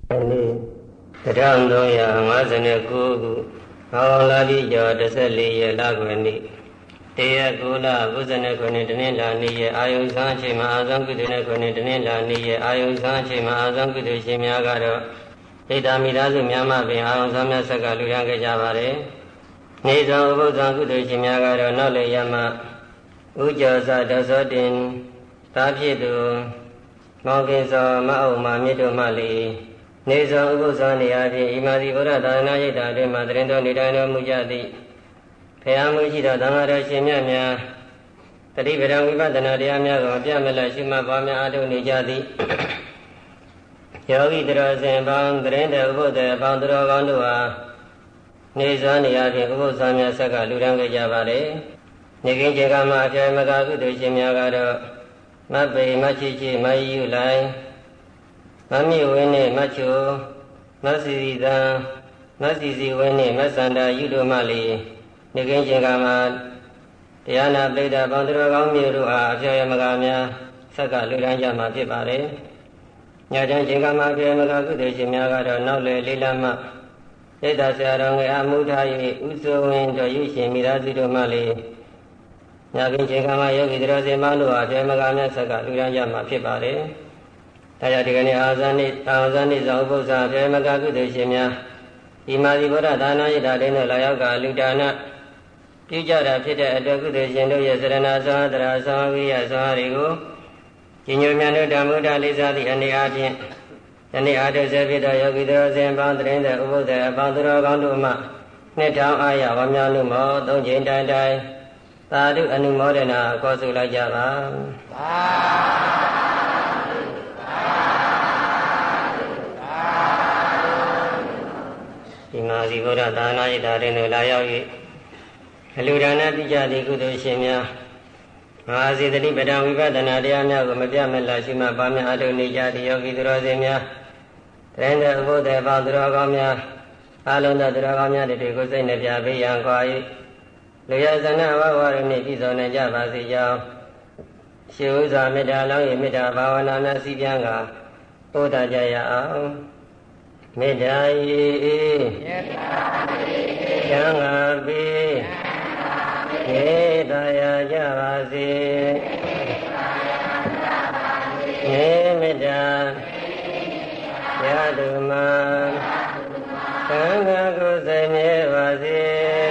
နေ့1359ခုမောင်လာပြီကျော်14ရက်လကွယ်နေ့တရက်9လ59တနင်္လာနေ့ရဲ့အာယုံဆောင်ချိန်မှာအာဆုံးကုသိုလ်နဲ့9တနင်္လာနေ့ရဲ့အာယုံဆောင်ချိန်မှာအာဆုံးကုသိုလ်ရှင်များကတော့ဣဒ္ဓမိသားစုများမှပင်အာယုံဆောင်များဆက်ကလူရန်ခဲ့ကြပါတယ်။နေဆောင်ဥပုသ္ဆောင်ကုသိုလ်ရှင်များကတော့နောက်လေရမဥကျော်စဒေါသောတင်တားဖြစ်သူမောင်ကင်စောမအုံမမြစ်တို့မှလေနေဆောင်ဥပုသ္ဆောင်နေရာဖြင့်ဣမာတိဗုဒ္ဓသာသနာ့ရိပ်သာအတွင်းမှာတရင်တော်နေတိုင်းတော်မူကြသည်ဖျားမှုရှိသောသံဃာတော်ရှင်မြတ်များတတိပဒံဝိပဿနာတရားများကိုအပြတ်မလတ်ရှိမှပွားများအားထုတ်နေကြသည်ယောဂီတော်စင်ပေါင်းတရင်တော်ဥပုသ္တေအပေါင်းတော်ကောင်းတို့ဟာနေဆောင်နေရာဖြင့်ဥပုသ္ဆောင်များဆက်ကလူရန်ခဲ့ကြပါလေနေကင်းခြေကမှာအပြည့်မကကုသိုလ်ရှင်များကတော့မပေမချီချီမယူလိုက်မမြဝင်းနဲ့မချိုမစီစီတံမစီစီဝင်းနဲ့မစန္ဒာယူတို့မှလေနေကင်းခြေကမှာတရားနာပိဋကပေါင်းတော်ကောင်းမျိုးတို့အားအပြည့်မကများဆက်ကလူရန်ကြမှာဖြစ်ပါတယ်ညချမ်းခြေကမှာအပြည့်မကကုသိုလ်ရှင်များကတော့နောက်လေလေးလမှသိတာဆရာတော်ငယ်အမှုထား၍ဥစိုးဝင်းတို့ရုပ်ရှင်မိသားစုတို့မှလေညကင်းခြေကမှာယောဂီတော်စင်မတို့အားအပြည့်မကများဆက်ကလူရန်ကြမှာဖြစ်ပါတယ်ဒါကြောင့်ဒီကနေ့အာဇန်နေ့တောင်ဇန်နေ့ဇောပု္ပ္ပာအပြည့်မကကုသိုလ်ရှင်များဒီမာသီဗုဒ္ဓသာနာရိပ်သာတွင်လာရောက်ကလူဒါနပြုကြတာဖြစ်တဲ့အတွက်ကုသိုလ်ရှင်တို့ရဲ့စရဏသောတရာသောဝိယသောတွေကိုညီညွတ်မြတ်တို့ဓမ္မုဒ္ဒလေးစားသည့်အနေအားဖြင့်ယနေ့အားထုတ်စေဖြစ်သောယောဂီတော်စင်ပေါင်းတရင်တဲ့ဥပုသ္တေအပေါင်းတော်ကောင်းတို့မှနှစ်ထောင်အားရဝများလို့မောသုံးချိန်တိုင်းတိုင်းသာဓုအနုမောဒနာကောဆိုလိုက်ကြပါဒီမှာဒီဗုဒ္ဓသာသနာ့ရိပ်သာတွင်လာရောက်၍အလူဒါနပြုကြသည့်ကုသိုလ်ရှင်များမဟာစေတတိပဒံဝိပဿနာတရားများကိုမပြတ်မလတ်ရှိမှပါများအထုနေကြသည့်ယောဂီသူတော်စင်များတရင်တဲ့ဥပုသ္တေပေါင်းသူတော်ကောင်းများအလုံးသောသူတော်ကောင်းများတွေကိုစိတ်နှပြပေးရန်ခွာ၍လူရဇနဝဝရနှင့်ပြည့်စုံနိုင်ကြပါစေကြောင်းရှိဥစွာမေတ္တာလောင်း၏မေတ္တာဘာဝနာများစီးပြန်ကပို့တကြရအောင်မေတ္တာ၏ချမ်းသာပေးမေတ္တာရကြပါစေမေတ္တာရတုမသံဃာကိုယ်စိတ်မြဲပါစေ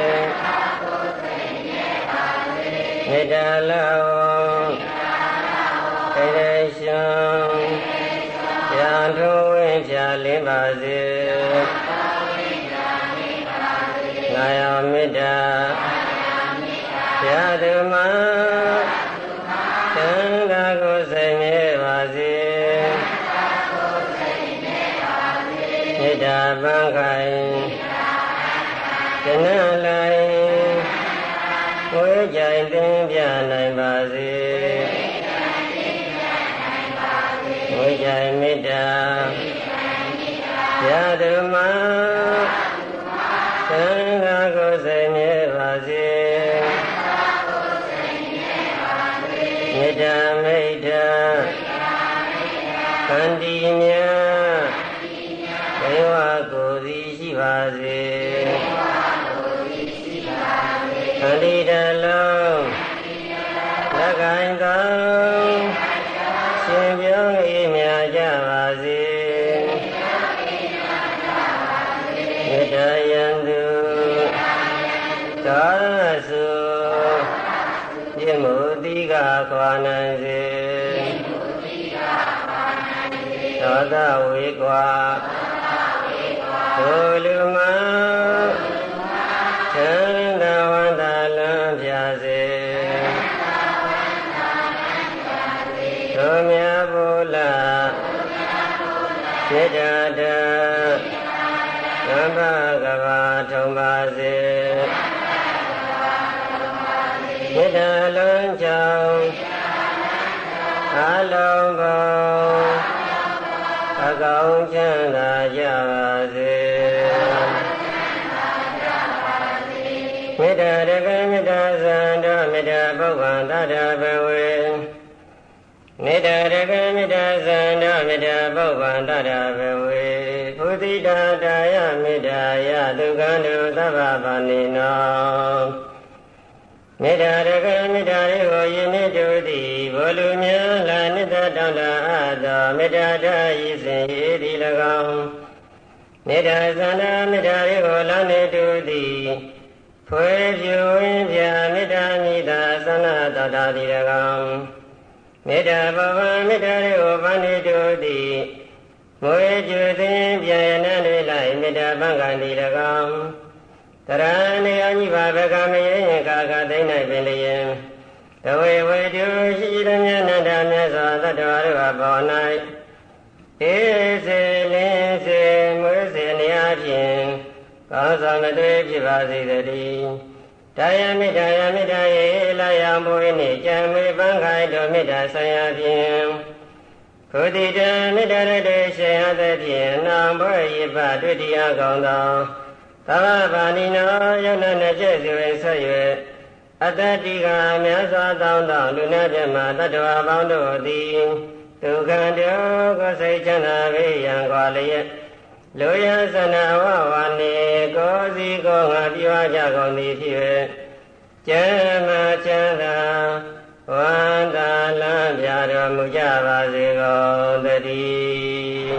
မေတ္တာလောင်းတေရရှင်ရန်ထိုးဝင်းဖြာလင်းပါစေငါယမေတ္တာရတုမသံဃာကိုယ်စိတ်မြဲပါစေမေတ္တာပန်းခိုင်ကျနလိုက်ဝေကြိုင်တင်ပြနိုင်ပါစေဝေကြိုင်မေတ္တာရတုမသံဃာကိုယ်စိတ်မြဲပါစေမေတ္တာမိတ္တာခန္တီမြတ်ဒေဝကိုယ်စီရှိပါစေခန္တီတလုံးလက်ကိုင်းကောင်းရှင်ပြောင်း၏မြတ်ကြပါစေမေတ္တာယံသူသာသုပြမှုတိကခွာနိုင်စေသောတဝေကွာဘုလူမသံဃာဝန္တလံပြစေသောမြတ်ဗုလ္ဓမေတ္တာတသံဃာကဘာထုံပါစေမေတ္တာလုံးချောင်းအလုံးပေါင်းအကောင်းချမ်းသာကြပါစေမေတ္တာရကမေတ္တာသံတော်မေတ္တာပုဗ္ဗံတတ္တဘဝေမေတ္တာရကမေတ္တာသံတော်မေတ္တာပုဗ္ဗံတတ္တဘဝေတိတာတာယမေတ္တာယဒုက္ခတုသဗ္ဗပါဏိနောမေတ္တာရကမေတ္တာရေကိုယင်းနေတုသည်ဘောလူများလာနိတ္တတောင်းတအပ်သောမေတ္တာတဤစဉ်ဤသည်၎င်းမေတ္တာသန္တာမေတ္တာရေကိုလောင်းနေတုသည်ဖွယ်ဖြူဝင်းပြမေတ္တာမိသာသနာတော်တာသည်၎င်းမေတ္တာဘဝမေတ္တာရေကိုပန်းနေတုသည်မွေကျွသိပြန်ရနတွေလိုက်မေတ္တာပန်းကံသည်၎င်းတရဏေအညီပါဘကမယေယကာကသိမ့်၌ပင်လျင်တဝေဝေတုရှိသည်မြတ်နန္ဒမြတ်စွာသတ္တဝါတို့အပေါ်၌ဧစေလင်းစေမွေးစေနေအပြင်ကောင်းစွာမတွေ့ဖြစ်ပါစေတည်းတာယမေတ္တာယမေတ္တာယေလာယံဘုရားနှင့်ကြံမေပန်းခိုင်တော်မေတ္တာဆိုင်ရာဖြင့်ဘုဒ္ဓတံမေတ္တာရတေရှင်အသဖြင့်နာဘွေရပတွေ့တရားကောင်းသောသဗ္ဗပါဏိနောယုံနာနဲ့ကျက်စွေဆက်၍အတ္တတိကမြတ်စွာသောသောလူနာပြမတတ္တဝါပေါင်းတို့သည်ဒုက္ခတောကိုစိတ်ချမ်းသာပေရန်ကွာလျက်လူရသနာဝဝနေကိုစီကိုငါပြောကြကုန်သည်ဖြစ်၍ကျမ်းမာချမ်းသာဝန္တာလမ်းပြတော်မူကြပါစေကုန်သတည်း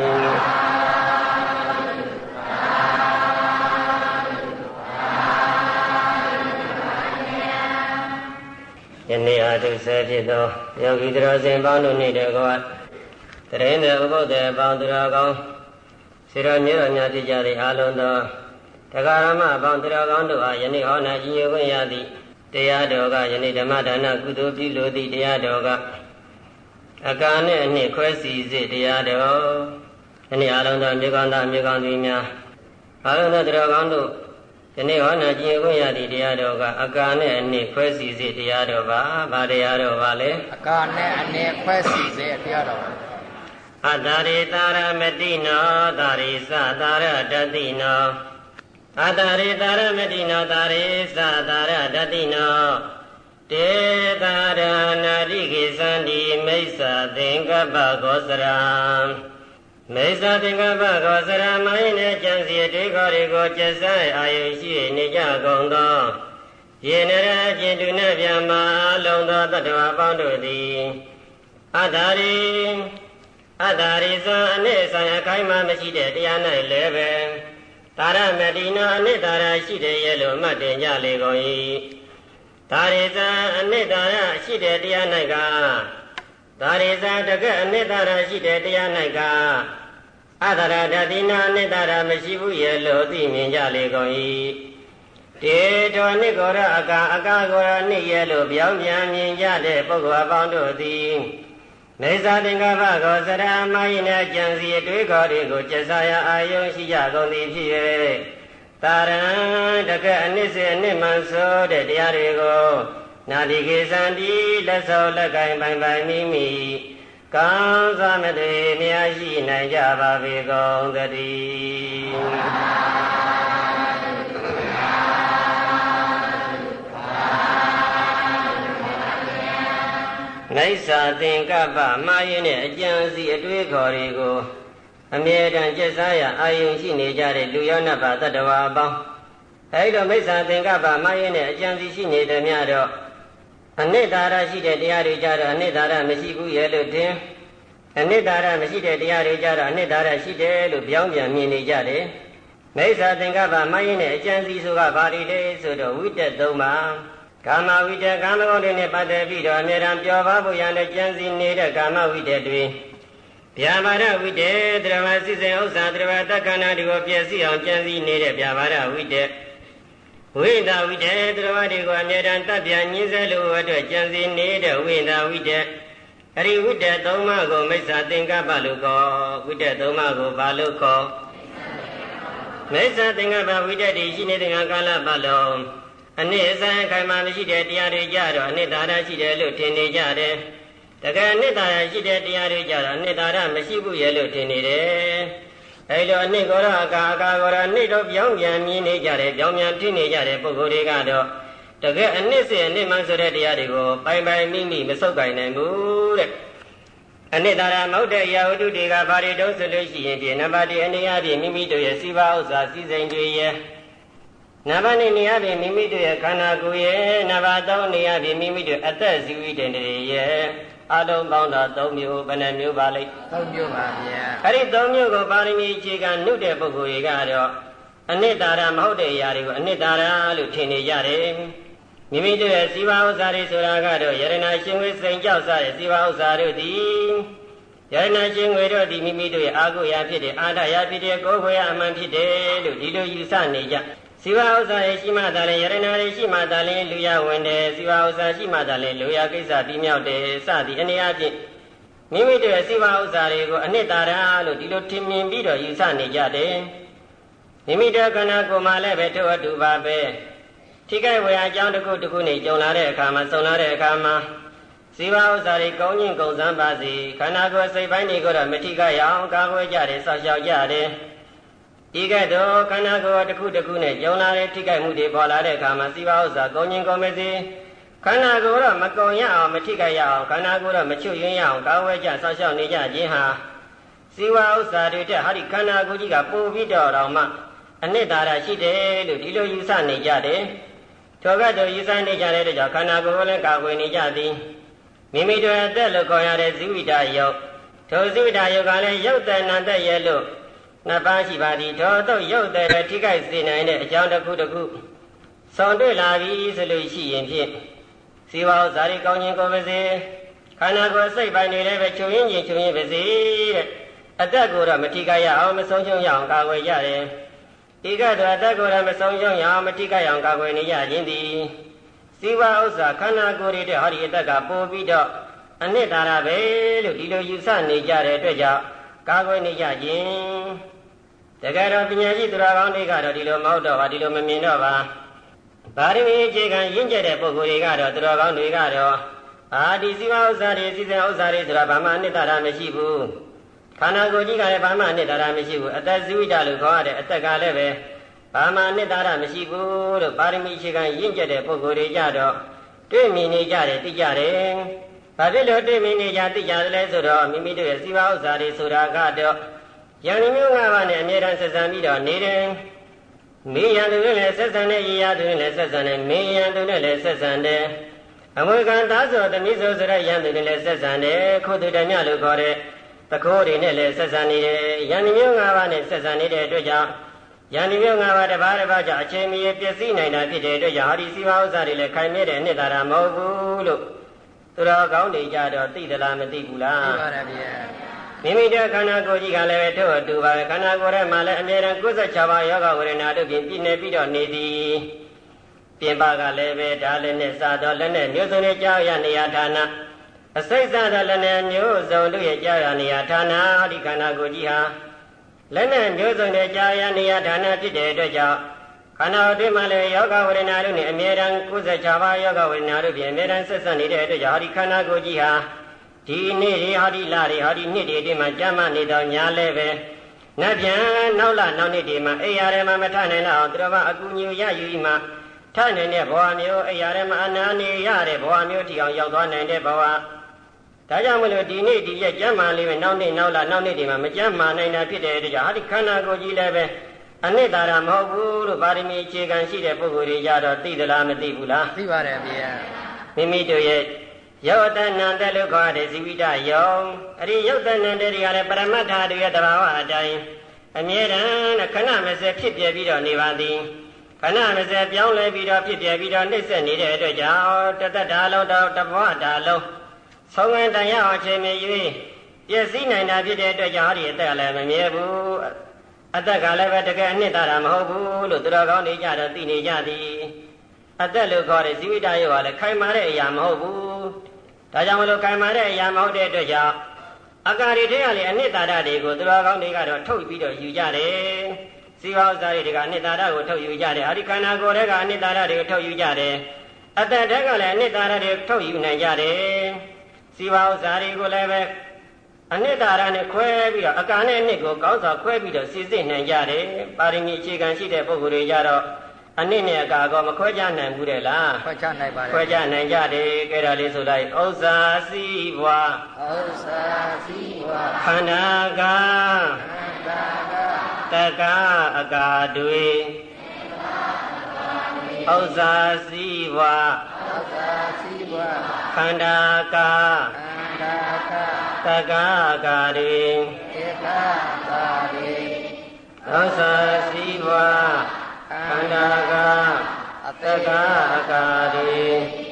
ယနေ့အားထုတ်ဆဲဖြစ်သောယောဂီတော်စင်ပေါင်းတို့နှင့်တကွတရင်တဲ့ဥပုသ္တေပေါင်းသူတော်ကောင်းစေတော်မြေတော်များဖြစ်ကြသည့်အာလုံးသောတရားဓမ္မပေါင်းသူတော်ကောင်းတို့အားယနေ့ဟောနာကြီးညွှန်ခွင့်ရသည့်တရားတော်ကယနေ့ဓမ္မဒါနကုသိုလ်ပြုလိုသည့်တရားတော်ကအကာနဲ့အနှစ်ခွဲစီစေတရားတော်ယနေ့အာလုံးသောမြေကောင်းသားမြေကောင်းသူများအာလုံးသောသူတော်ကောင်းတို့ယနေ့ဟောနာကြည်ခွင့်ရသည့်တရားတော်ကအကာနဲ့အနှစ်ခွဲစီစေတရားတော်ပါဗာတရားတော်ပါလေအကာနဲ့အနှစ်ခွဲစီစေတရားတော်အတ္တရိတာရမတိနောတာရိသတာရတတိနောအတ္တရိတာရမတိနောတာရိသတာရတတိနောတေတာရနာတိကိသန္တိမိစ္ဆာသင်္ကပ္ပကောစရံမိစ္ဆာသင်္ကပ္ပကောစရမိုင်းနဲ့ကြံစီတွေခေါ်တွေကိုကျက်ဆိုင်အာယုရှိနေကြကုန်သောယေနရကျင်တုနှင့်ဗျာမာအလုံးသောတတ္တဝါပေါင်းတို့သည်အတ္တရိသံအနိစ္စအခိုင်မှမရှိတဲ့တရား၌လည်းပဲတာရမတိနောအနိတ္တရာရှိတယ်ရဲ့လို့မှတ်တင်ကြလေကုန်၏တာရိသံအနိတ္တရာရှိတဲ့တရား၌ကတာရိသံတကယ်အနိတ္တရာရှိတဲ့တရား၌ကအတ္တရာတတိနာအနိတ္တရာမရှိဘူးရဲ့လို့သိမြင်ကြလေကုန်၏တေတောနိကောရအကာကောရနိရဲ့လို့ပြောင်းပြန်မြင်ကြတဲ့ပုဂ္ဂိုလ်အပေါင်းတို့သည်မိစ္ဆာသင်္ကပ္ပကောစရမိုင်းနဲ့ကြံစီအတွေးခေါ်တွေကိုကျက်စားရအာယုံရှိကြကုန်သည်ဖြစ်၍တာရံတကယ်အနစ်စေအနစ်မှန်ဆိုတဲ့တရားတွေကိုနာတိကေသန္တိလက်စောလက်ကင်ပိုင်ပိုင်မိမိကောင်းစွာမသွေမြာရှိနိုင်ကြပါပေကုန်သတည်းမိစ္ဆာသင်္ကပ္ပမှားရင်းနဲ့အကြံစီအတွေးခေါ်တွေကိုအမြဲတမ်းကျက်စားရအာယုံရှိနေကြတဲ့လူရောနတ်ပါတတ္တဝါအပေါင်းအဲဒီတော့မိစ္ဆာသင်္ကပ္ပမှားရင်းနဲ့အကြံစီရှိနေတယ်များတော့အနိတ္တရရှိတဲ့တရားတွေကြတော့အနိတ္တရမရှိဘူးရဲ့လို့ထင်အနိတ္တရမရှိတဲ့တရားတွေကြတော့အနိတ္တရရှိတယ်လို့ပြောင်းပြန်မြင်နေကြတယ်မိစ္ဆာသင်္ကပ္ပမှားရင်းနဲ့အကြံစီဆိုတာဘာတွေလဲဆိုတော့ဝိတ္တသုံးပါကာမဝိတ္တကာမဂုဏ်တွေနဲ့ပတ်သက်ပြီးတော့အမြဲတမ်းပျော်ပါဖို့ရတဲ့ကြံစီနေတဲ့ကာမဝိတ္တတွေဗျာပါဒဝိတ္တတရားမစိစဉ်ဥစ္စာတရားတက္ကနာတွေကိုပြည့်စည်အောင်ကြံစီနေတဲ့ဗျာပါဒဝိတ္တဝိဒဝိတ္တတရားတွေကိုအမြဲတမ်းတပ်ပြန်ညှင်းဆဲလို့အတွက်ကြံစီနေတဲ့ဝိဒဝိတ္တအရိဝိတ္တသုံးပါးကိုမိစ္ဆာသင်္ကပ္ပလို့ခေါ်ဝိတ္တသုံးပါးကိုဘာလို့ခေါ်မိစ္ဆာသင်္ကပ္ပဝိတ္တတွေရှိနေတဲ့ကာလပတ်လုံးအနိစ္စခိုင်မှမရှိတဲ့တရားတွေကြတော့အနိတ္တရရှိတယ်လို့ထင်နေကြတယ်တကယ်အနိတ္တရရှိတဲ့တရားတွေကြတော့အနိတ္တရမရှိဘူးရဲ့လို့ထင်နေတယ်အဲလိုအနိကောရအကာကောရအနိတော့ပြောင်းပြန်မြင်နေကြတယ်ပြောင်းပြန်ထင်နေကြတဲ့ပုဂ္ဂိုလ်တွေကတော့တကယ်အနိစ္စအနိမှန်ဆိုတဲ့တရားတွေကိုပိုင်ပိုင်မိမိမဆုပ်ကိုင်နိုင်ဘူးတဲ့အနိတ္တရာမဟုတ်တဲ့အရာဝတ္ထုတွေကဘာတွေတုံးဆိုလို့ရှိရင်ဖြင့်နံပါတ်1အနေအချင်းမိမိတို့ရဲ့စီးပွားဥစ္စာစည်းစိမ်တွေရဲ့နံပါတ်2နေရာဖြင့်မိမိတို့ရဲ့ခန္ဓာကိုယ်ရဲ့နံပါတ်3နေရာဖြင့်မိမိတို့အသက်ဇီဝိတ္တတွေရဲ့အလုံးပေါင်းတော့3မျိုးဘယ်နှမျိုးပါလိမ့် 3မျိုးပါဗျာအဲ့ဒီ3မျိုးကိုပါရမီအခြေခံနှုတ်တဲ့ပုဂ္ဂိုလ်တွေကတော့အနိတ္တရာမဟုတ်တဲ့အရာတွေကိုအနိတ္တရာလို့ထင်နေကြတယ်မိမိတို့ရဲ့စီးပွားဥစ္စာတွေဆိုတာကတော့ယရဏရှင်ဝိစိန်ကြောက်စားတဲ့စီးပွားဥစ္စာတို့သည်ယရဏရှင်ဝေတို့သည်မိမိတို့ရဲ့အာဟုရာဖြစ်တဲ့အာဒရာဖြစ်တဲ့ကိုယ်ခွေရအမှန်ဖြစ်တယ်လို့ဒီလိုယူဆနေကြစီဝါဥစ္စာရဲ့ရှိမှသာလေယရဏတွေရှိမှသာလေလူရဝင်တယ်စီဝါဥစ္စာရှိမှသာလေလူရကိစ္စပြီးမြောက်တယ်စသည်အနေအချင်းမိမိတို့ရဲ့စီဝါဥစ္စာတွေကိုအနှစ်သာရလို့ဒီလိုထင်မြင်ပြီးတော့ယူဆနေကြတယ်မိမိတို့ခန္ဓာကိုယ်မှာလည်းပဲထို့အတူပါပဲထိခိုက်ဝေအကြောင်းတစ်ခုတစ်ခုနဲ့ကြုံလာတဲ့အခါမှာဆုံလာတဲ့အခါမှာစီဝါဥစ္စာတွေကောင်းခြင်းကုန်စမ်းပါစေခန္ဓာကိုယ်စိတ်ပိုင်းတွေကိုတော့မထိခိုက်အောင်ကာကွယ်ကြတယ်စောင့်ရှောက်ကြတယ်ဤကဲ့သို့ခန္ဓာကိုယ်တစ်ခုတစ်ခုနဲ့ကြုံလာတဲ့ထိခိုက်မှုတွေပေါ်လာတဲ့အခါမှာစီဝါဥစ္စာကောင်းခြင်းကုန်မစေခန္ဓာကိုယ်တော့မကုန်ရအောင်မထိခိုက်ရအောင်ခန္ဓာကိုယ်တော့မချွတ်ယွင်းရအောင်ကာကွယ်ကြစောင့်ရှောက်နေကြခြင်းဟာစီဝါဥစ္စာတွေတဲ့ဟာဒီခန္ဓာကိုယ်ကြီးကပို့ပြီးတော့မှအနှစ်သာရရှိတယ်လို့ဒီလိုယူဆနေကြတယ်ထိုကဲ့သို့ယူဆနေကြတဲ့ကြောင့်ခန္ဓာကိုယ်ကိုလည်းကာကွယ်နေကြသည်မိမိတို့အသက်လို့ခေါ်ရတဲ့ဇိဝိတယုတ်ထိုဇိဝိတယုတ်ကလည်းယုတ်တဏ္ဍရဲ့လို့နှစ်ပါးရှိပါသည်ထိုတော့ယုတ်တဲ့ထိခိုက်စေနိုင်တဲ့အကြောင်းတစ်ခုတစ်ခုဆောင်တွေ့လာပြီဆိုလို့ရှိရင်ဖြင့်ဇီဝဥစ္စာတွေကောင်းခြင်းကိုပါစေခန္ဓာကိုယ်စိတ်ပိုင်းတွေလည်းပဲချုပ်ရင်းချင်းချုပ်ရင်းပါစေတဲ့အသက်ကိုတော့မထိခိုက်ရအောင်မဆုံးရှုံးရအောင်ကာကွယ်ရတယ်ဒီကတော့အသက်ကိုတော့မဆုံးရှုံးရအောင်မထိခိုက်အောင်ကာကွယ်နေကြခြင်းသည်ဇီဝဥစ္စာခန္ဓာကိုယ်တွေတဲ့ဟောဒီအသက်ကပို့ပြီးတော့အနှစ်သာရပဲလို့ဒီလိုယူဆနေကြတဲ့အတွက်ကြောင့်ကာကွယ်နေကြခြင်းတကယ်တော့ပညာရှိသူတော်ကောင်းတွေကတော့ဒီလိုမဟုတ်တော့ပါဒီလိုမမြင်တော့ပါဗာရမီအခြေခံရင့်ကျက်တဲ့ပုဂ္ဂိုလ်တွေကတော့သူတော်ကောင်းတွေကတော့ဒီဇီဝဥစ္စာတွေစီစဉ်ဥစ္စာတွေဆိုတာဘာမှအနှစ်သာရမရှိဘူးခန္ဓာကိုယ်ကြီးကလည်းဘာမှအနှစ်သာရမရှိဘူးအသက်ဇီဝိတလို့ခေါ်ရတဲ့အသက်ကလည်းပဲဘာမှအနှစ်သာရမရှိဘူးလို့ဗာရမီအခြေခံရင့်ကျက်တဲ့ပုဂ္ဂိုလ်တွေကြတော့တွေ့မြင်နေကြတယ်သိကြတယ်ဘာဖြစ်လို့တွေ့မြင်နေကြသိကြတယ်လဲဆိုတော့မိမိတို့ရဲ့ဇီဝဥစ္စာတွေဆိုတာကတော့ယန္တိမျိုး၅ပါးနဲ့အမြဲတမ်းဆက်ဆံပြီးတော့နေတယ်မေယံသူနဲ့လည်းဆက်ဆံတယ်ရေယသူနဲ့လည်းဆက်ဆံတယ်မေယံသူနဲ့လည်းဆက်ဆံတယ်အမွေခံသားဆိုသမီးဆိုတဲ့ယန္တိနဲ့လည်းဆက်ဆံတယ်ခုသူတမြလို့ခေါ်တဲ့တခိုးတွေနဲ့လည်းဆက်ဆံနေတယ်ယန္တိမျိုး၅ပါးနဲ့ဆက်ဆံနေတဲ့အတွက်ကြောင့်ယန္တိမျိုး၅ပါးတစ်ပါးတစ်ပါးကြောင့်အချိန်မီပျက်စီးနိုင်တာဖြစ်တဲ့အတွက်ကြောင့်ဟာဒီစီဝါဥစ္စာတွေလည်းခိုင်မြဲတဲ့အနှစ်သာရမဟုတ်ဘူးလို့သူတော်ကောင်းတွေကြတော့သိသလားမသိဘူးလားသိပါတယ်ဗျာမိမိတို့ခန္ဓာကိုယ်ကြီးကလည်းထို့အတူပါပဲခန္ဓာကိုယ်ထဲမှာလည်းအမြဲတမ်း96ပါးယောဂဝေဒနာတို့ဖြင့်ပြည့်နေပြီးတော့နေသည်ပြင်ပကလည်းပဲဒါလည်းနဲ့စတော့လည်းနဲ့မျိုးစုံနဲ့ကြောက်ရနေရဌာနအစိတ်စတော့လည်းနဲ့မျိုးစုံတို့ရဲ့ကြောက်ရနေရဌာနဒီခန္ဓာကိုယ်ကြီးဟာလည်းနဲ့မျိုးစုံနဲ့ကြောက်ရနေရဌာနဖြစ်တဲ့အတွက်ကြောင့်ခန္ဓာအတွင်းမှာလည်းယောဂဝေဒနာတို့နဲ့အမြဲတမ်း96ပါးယောဂဝေဒနာတို့ဖြင့်အမြဲတမ်းဆက်ဆက်နေတဲ့အတွက်ကြောင့်ဒီခန္ဓာကိုယ်ကြီးဟာဒီနေ့တွေဟာဒီလတွေဟာဒီနှစ်တွေဒီမှာကြာမှနေတော့ညာလဲပဲနတ်ပြန်နောက်လနောက်နှစ်တွေမှာအိယာထဲမှာမထနိုင်တော့သူတော်ဘာအကူအညီရယူမှထနိုင်တဲ့ဘဝမျိုးအိယာထဲမှာအနာနေရတဲ့ဘဝမျိုးထီအောင်ရောက်သွားနိုင်တဲ့ဘဝဒါကြောင့်မလို့ဒီနေ့ဒီရက်ကြာမှလေးပဲနောက်နေ့နောက်လနောက်နှစ်တွေမှာမကြာမှနိုင်တာဖြစ်တဲ့အတွက်ကြောင့်ဟာဒီခန္ဓာကိုယ်ကြီးလည်းပဲအနှစ်သာရမဟုတ်ဘူးလို့ဗာရမီအခြေခံရှိတဲ့ပုဂ္ဂိုလ်တွေကြတော့သိသလားမသိဘူးလားသိပါတယ်ဗျာမိမိတို့ရဲ့ယောတဏ္ဍလို့ခေါ်တဲ့ဇီဝိတယုံအဲ့ဒီယုတ်တဏ္ဍတွေကလည်းပရမတ္ထတွေရဲ့တဘာဝအတိုင်းအမြဲတမ်းခဏမစဲဖြစ်ပြပြီးတော့နေပါသည်ခဏမစဲပြောင်းလဲပြီးတော့ဖြစ်ပြပြီးတော့နှိမ့်ဆက်နေတဲ့အတွက်ကြောင့်တသက်တာလုံးတော့တဘဝတာလုံးဆုံးဝင်တိုင်ရအောင်ချိန်မြ၍ပြည့်စည်နိုင်တာဖြစ်တဲ့အတွက်ကြောင့်ဒီအသက်ကလည်းမမြဲဘူးအသက်ကလည်းပဲတကယ်အနှစ်သာရမဟုတ်ဘူးလို့သူတော်ကောင်းတွေကြတော့သိနေကြသည်အသက်လို့ခေါ်တဲ့ဇီဝိတယုတ်ကလည်းခိုင်မာတဲ့အရာမဟုတ်ဘူးဒါကြောင့်မလို့ခိုင်မာတဲ့အရာမဟုတ်တဲ့အတွက်ကြောင့်အကာရီတွေကလည်းအနှစ်သာရတွေကိုသူတော်ကောင်းတွေကတော့ထုတ်ပြီးတော့ယူကြတယ်ဇီဝဥစ္စာတွေကအနှစ်သာရကိုထုတ်ယူကြတယ်ဟာဒီခန္ဓာကိုယ်တွေကအနှစ်သာရတွေကိုထုတ်ယူကြတယ်အသက်တက်ကလည်းအနှစ်သာရတွေထုတ်ယူနိုင်ကြတယ်ဇီဝဥစ္စာတွေကိုလည်းပဲအနှစ်သာရနဲ့ခွဲပြီးတော့အကာနဲ့အနှစ်ကိုကောင်းစွာခွဲပြီးတော့စီစစ်နိုင်ကြတယ်ပါရမီအခြေခံရှိတဲ့ပုဂ္ဂိုလ်တွေကြတော့အနည်းနဲ့အကာကောမခွဲကြနိုင်ဘူးတဲ့လားခွဲခြားနိုင်ပါလေခွဲခြားနိုင်ကြတယ်ကဲဒါလေးဆိုလိုက်ဥစ္စာစီးပွားဥစ္စာစီးပွားခန္ဓာကတက္ကအကာတွေဥစ္စာစီးပွားဥစ္စာစီးပွားခန္ဓာကတက္ကအကာတွေဥစ္စာစီးပွားခန္ဓာကတက္ကအကာတွေ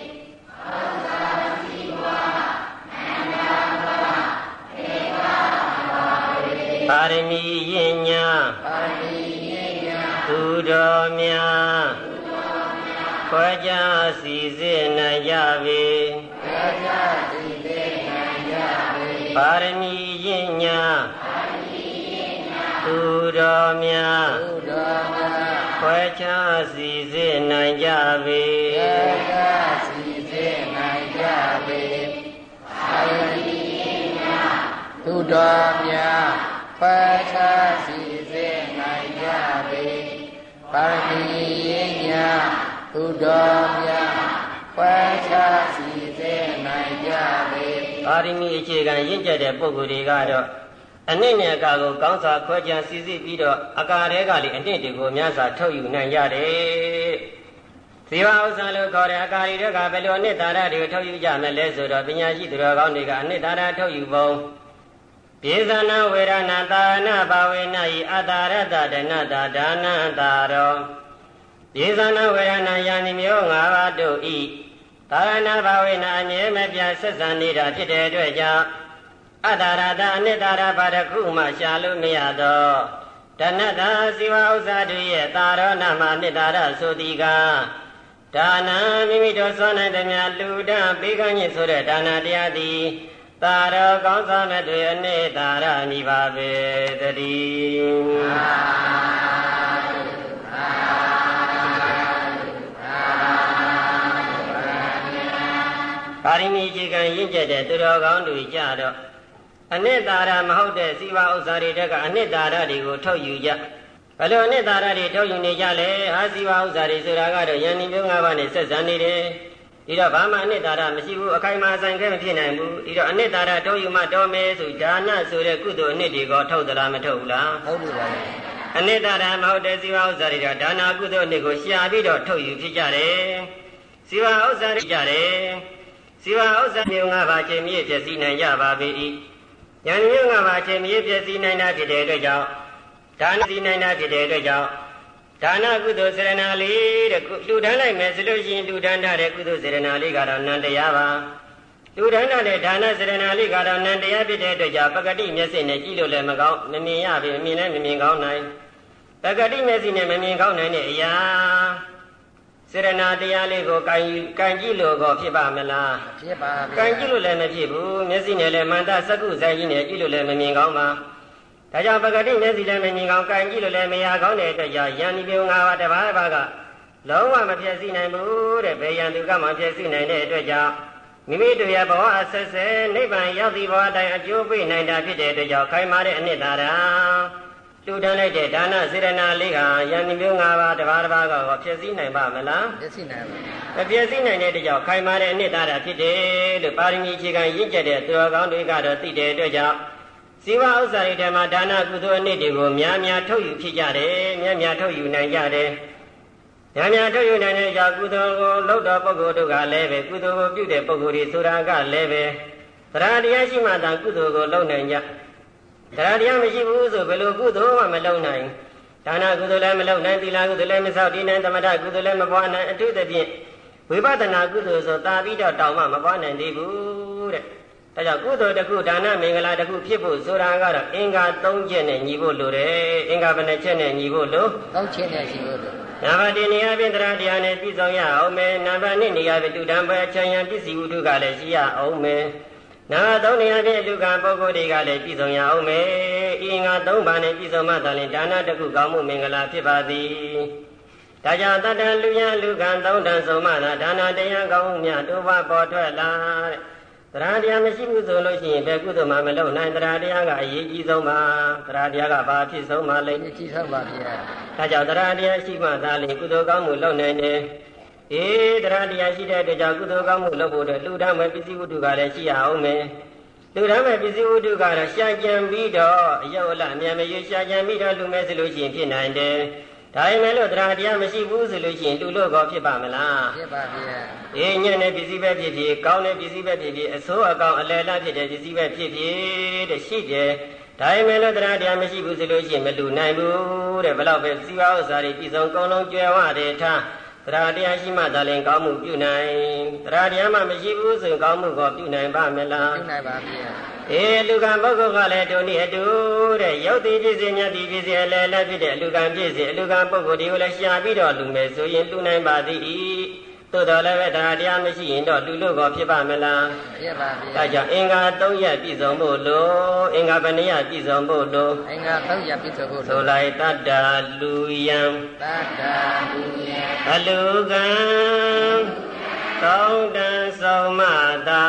ပါရမီရင်ညာသူတော်များခွဲခြားစီစစ်နိုင်ကြပေပါရမီရင်ညာသူတော်များခွဲခြားစီစစ်နိုင်ကြပေသူတော်များခွဲခြားစီစစ်နိုင်ကြပေပါရမီရင်ညာသူတော်များခွဲခြားစီစစ်နိုင်ကြပေပါရမီအခြေခံရင့်ကျက်တဲ့ပုဂ္ဂိုလ်တွေကတော့အနည်းနဲ့အကာကိုကောင်းစွာခွဲခြားစီစစ်ပြီးတော့အကာတွေကလေအနည်းတွေကိုများစွာထုတ်ယူနိုင်ကြတယ်ဇီဝဥစ္စာလို့ခေါ်တဲ့အကာတွေကဘယ်လိုအနည်းသာရတွေထုတ်ယူကြမလဲဆိုတော့ပညာရှိသူတော်ကောင်းတွေကအနည်းသာရထုတ်ယူပုံပြေဇနာဝေရဏသာနာဘာဝေနဤအတာရတဒနတာဒါနတာရောပြေဇနာဝေရဏယာနိမျိုး၅ပါးတို့ဤသာရဏဘာဝေနအမြဲမပြတ်ဆက်ဆံနေတာဖြစ်တဲ့အတွက်ကြောင့်အတာရတအနိတာရဘာတစ်ခုမှရှာလို့မရတော့ဒနတာဇီဝဥစ္စာတို့ရဲ့သာရောနာမနိတာရဆိုသည်ကဒါနမိမိတို့စွမ်းနိုင်သမျှလူဒန်းပေးကမ်းခြင်းဆိုတဲ့ဒါနတရားသည်သာရောကောင်းစွာမဲ့တွေအနိတာရမိပါပေတည်းပါရမီအခြေခံရင့်ကျက်တဲ့သူတော်ကောင်းတွေကြတော့အနိတာရမဟုတ်တဲ့ဇီဝဥစ္စာတွေကအနိတာရတွေကိုထုတ်ယူကြဘယ်လိုအနိတာရတွေထုတ်ယူနေကြလဲဟာဇီဝဥစ္စာတွေဆိုတာကတော့ယန္တိမျိုး၅ပါးနဲ့ဆက်ဆံနေတယ်ဒီတော့ဘာမှအနိတာရမရှိဘူးအခိုင်အမာဆိုင်ခဲ့မဖြစ်နိုင်ဘူးဒီတော့အနိတာရထုတ်ယူမှတော်မယ်ဆိုဒါနဆိုတဲ့ကုသိုလ်အနှစ်တွေကိုထုတ်သလားမထုတ်ဘူးလားဟုတ်ပြီပါလေအနိတာရမဟုတ်တဲ့ဇီဝဥစ္စာတွေကဒါနကုသိုလ်အနှစ်ကိုရှာပြီးတော့ထုတ်ယူဖြစ်ကြတယ်ဇီဝဥစ္စာတွေကြတယ်ဇီဝဥစ္စာမျိုး၅ပါးချိန်မြည့်ဖြစ်စီနိုင်ကြပါပေ၏ယန္တိမျိုး၅ပါးချိန်မြည့်ဖြစ်စီနိုင်တာဖြစ်တဲ့အတွက်ကြောင့်ဒါနစီနိုင်တာဖြစ်တဲ့အတွက်ကြောင့်ဒါနကုသိုလ်စေရနာလေးတဲ့လူဒန်းလိုက်မယ်ဆိုလို့ရှိရင်လူဒန်းတဲ့ကုသိုလ်စေရနာလေးကတော့နန္တရားပါလူဒန်းတဲ့ဒါနစေရနာလေးကတော့နန္တရားဖြစ်တဲ့အတွက်ကြောင့်ပကတိမျက်စိနဲ့ကြည့်လို့လည်းမကောင်းမမြင်ရပြီအမြင်လည်းမမြင်ကောင်းနိုင်ပကတိမျက်စိနဲ့မမြင်ကောင်းနိုင်တဲ့အရာစေရနာတရားလေးကိုကံကြည့်လို့ကိုဖြစ်ပါမလားဖြစ်ပါဗျာကံကြည့်လို့လည်းမဖြစ်ဘူးမျက်စိနဲ့လည်းမန္တစကုဇာကြီးနဲ့ကြည့်လို့လည်းမမြင်ကောင်းပါဒါကြောင့်ပကတိမျက်စိလည်းမမြင်ကောင်းကံကြည့်လို့လည်းမရကောင်းတဲ့အတွက်ကြောင့်ယန္တိမျိုး၅ပါးတစ်ပါးတစ်ပါးကလုံးဝမဖြစ်စီနိုင်ဘူးတဲ့ဘယ်ယန္တုကမှဖြစ်စီနိုင်တဲ့အတွက်ကြောင့်မိမိတို့ရဲ့ဘဝအဆက်ဆက်နိဗ္ဗာန်ရောက်သည့်ဘဝတိုင်းအကျိုးပေးနိုင်တာဖြစ်တဲ့အတွက်ကြောင့်ခိုင်မာတဲ့အနှစ်သာရလူတန်းလိုက်တဲ့ဒါနစေရနာလေးကယန္တိမျိုး၅ပါးတစ်ပါးတစ်ပါးကဖြစ်စီနိုင်ပါမလားဖြစ်စီနိုင်ပါမဖြစ်စီနိုင်တဲ့အတွက်ကြောင့်ခိုင်မာတဲ့အနှစ်သာရဖြစ်တယ်လို့ပါရမီအခြေခံရင့်ကျက်တဲ့သူတော်ကောင်းတွေကတော့သိတဲ့အတွက်ကြောင့်ဇီဝဥစ္စာတွေထဲမှာဒါနကုသိုလ်အနှစ်တွေကိုများများထုတ်ယူဖြစ်ကြတယ်များများထုတ်ယူနိုင်ကြတယ်များများထုတ်ယူနိုင်တဲ့ကြောင့်ကုသိုလ်ကိုလုပ်တော်ပုဂ္ဂိုလ်တို့ကလည်းပဲကုသိုလ်ကိုပြုတဲ့ပုဂ္ဂိုလ်တွေဆိုတာကလည်းပဲတရားတရားရှိမှသာကုသိုလ်ကိုလုပ်နိုင်ကြတရားတရားမရှိဘူးဆိုဘယ်လိုကုသိုလ်မှမလုပ်နိုင်ဒါနကုသိုလ်လည်းမလုပ်နိုင်သီလကုသိုလ်လည်းမဆောက်တည်နိုင်သမထကုသိုလ်လည်းမပွားနိုင်အထူးသဖြင့်ဝိပဿနာကုသိုလ်ဆိုတာပြီးတော့တောင်းမှမပွားနိုင်သေးဘူးတဲ့ဒါကြောင့်ကုသိုလ်တစ်ခုဒါနမင်္ဂလာတစ်ခုဖြစ်ဖို့ဆိုတာကတော့အင်္ဂါ၃ချက်နဲ့ညီဖို့လိုတယ်အင်္ဂါဘယ်နှချက်နဲ့ညီဖို့လို၃ချက်နဲ့ညီဖို့လိုနံပါတ်1နေရာဖြင့်တရားတရားနဲ့ပြည့်စုံရအောင်မယ်နံပါတ်2နေရာဖြင့်တူတံပဲချမ်းရန်ပစ္စည်းဝတ္ထုကလည်းရှိရအောင်မယ်နံပါတ်3နေရာဖြင့်လူကပုဂ္ဂိုလ်တွေကလည်းပြည့်စုံရအောင်မယ်အင်္ဂါ၃ပါးနဲ့ပြည့်စုံမှသာလျှင်ဒါနတစ်ခုကောင်းမှုမင်္ဂလာဖြစ်ပါသည်ဒါကြောင့်တတ္တလူယလူကံ၃တန်ဆုံးမှသာဒါနတရားကောင်းမှုများတိုးပွားပေါ်ထွက်လာတဲ့သတရားတရားမရှိဘူးဆိုလို့ရှိရင်ဘယ်ကုသိုလ်မှမလုပ်နိုင်တရားတရားကအရေးကြီးဆုံးပါတရားတရားကဘာဖြစ်ဆုံးပါလဲအရေးကြီးဆုံးပါဗျာဒါကြောင့်တရားတရားရှိမှသာလျှင်ကုသိုလ်ကောင်းမှုလုပ်နိုင်တယ်တရားတရားရှိတဲ့အတွက်ကြောင့်ကုသိုလ်ကောင်းမှုလုပ်ဖို့အတွက်လူတန်းမဲ့ပစ္စည်းဝတ္ထုကလည်းရှိရအောင်မယ်လူတန်းမဲ့ပစ္စည်းဝတ္ထုကတော့ရှာကြံပြီးတော့အယုတ်အလအမြန်မရွေးရှာကြံပြီးတော့လူမဲ့ဆိုလို့ရှိရင်ဖြစ်နိုင်တယ်ဒါပေမဲ့လို့တရားတရားမရှိဘူးဆိုလို့ရှိရင်လူလို့ကောဖြစ်ပါမလားဖြစ်ပါဗျာညံ့တဲ့ပစ္စည်းပဲဖြစ်ဖြစ်ကောင်းတဲ့ပစ္စည်းပဲဖြစ်ဖြစ်အဆိုးအကောင်အလယ်လတ်ဖြစ်တဲ့ပစ္စည်းပဲဖြစ်ဖြစ်တဲ့ရှိတယ်ဒါပေမဲ့လို့တရားတရားမရှိဘူးဆိုလို့ရှိရင်မလူနိုင်ဘူးတဲ့ဘလောက်ပဲစီဝါဥစ္စာတွေပြည်စုံကောင်းလုံးကျွယ်ဝတယ်ထားတရားတရားရှိမှသာလျှင်ကောင်းမှုပြုနိုင်တရားတရားမှမရှိဘူးဆိုရင်ကောင်းမှုကိုပြုနိုင်ပါမလားပြုနိုင်ပါဗျာလူကံပုဂ္ဂိုလ်ကလည်းတို့နည်းအတူတဲ့ရုပ်တည်ဖြစ်စေမြတ်တည်ဖြစ်စေအလယ်လက်ဖြစ်တဲ့အလူကံဖြစ်စေအလူကံပုဂ္ဂိုလ်တွေကိုလည်းရှာပြီးတော့လူမယ်ဆိုရင်လူနိုင်ပါသည်သို့တော်လည်းပဲတရားတရားမရှိရင်တော့လူလို့ကောဖြစ်ပါမလားဖြစ်ပါဗျာဒါကြောင့်အင်္ဂါ3ရပ်ပြည့်စုံဖို့လို့အင်္ဂါဘယ်နှရပ်ပြည့်စုံဖို့လို့အင်္ဂါ3ရပ်ပြည့်စုံဖို့ဆိုလိုက်တတ္တာလူယံတတ္တာလူယံအလူကံသောတံဆုံးမတာ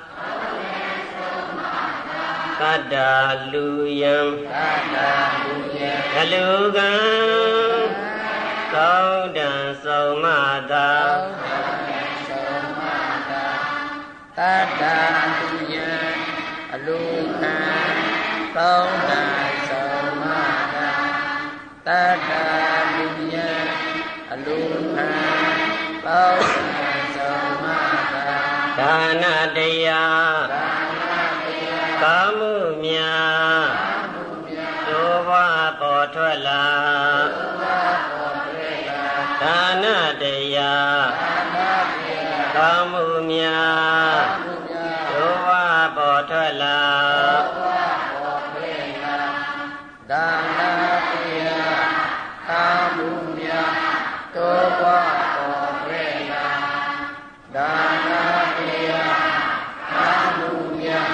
တတ္တာလူယံတတ္တာလူယံအလူကံသောတံဆုံးမတာတတ္တာလူယံအလူကံသောတံဆုံးမတာတတ္တာလူယံအလူကံသောတံဆုံးမတာဒါနတရားကာမှုများသို့ဘပေါ်ထွက်လာဒါနတရားကာမှုများသို့ဘပေါ်ထွက်လာဒါနတရားကာမှုများသို့ဘပေါ်ထွက်လာဒါနတရားကာမှုများ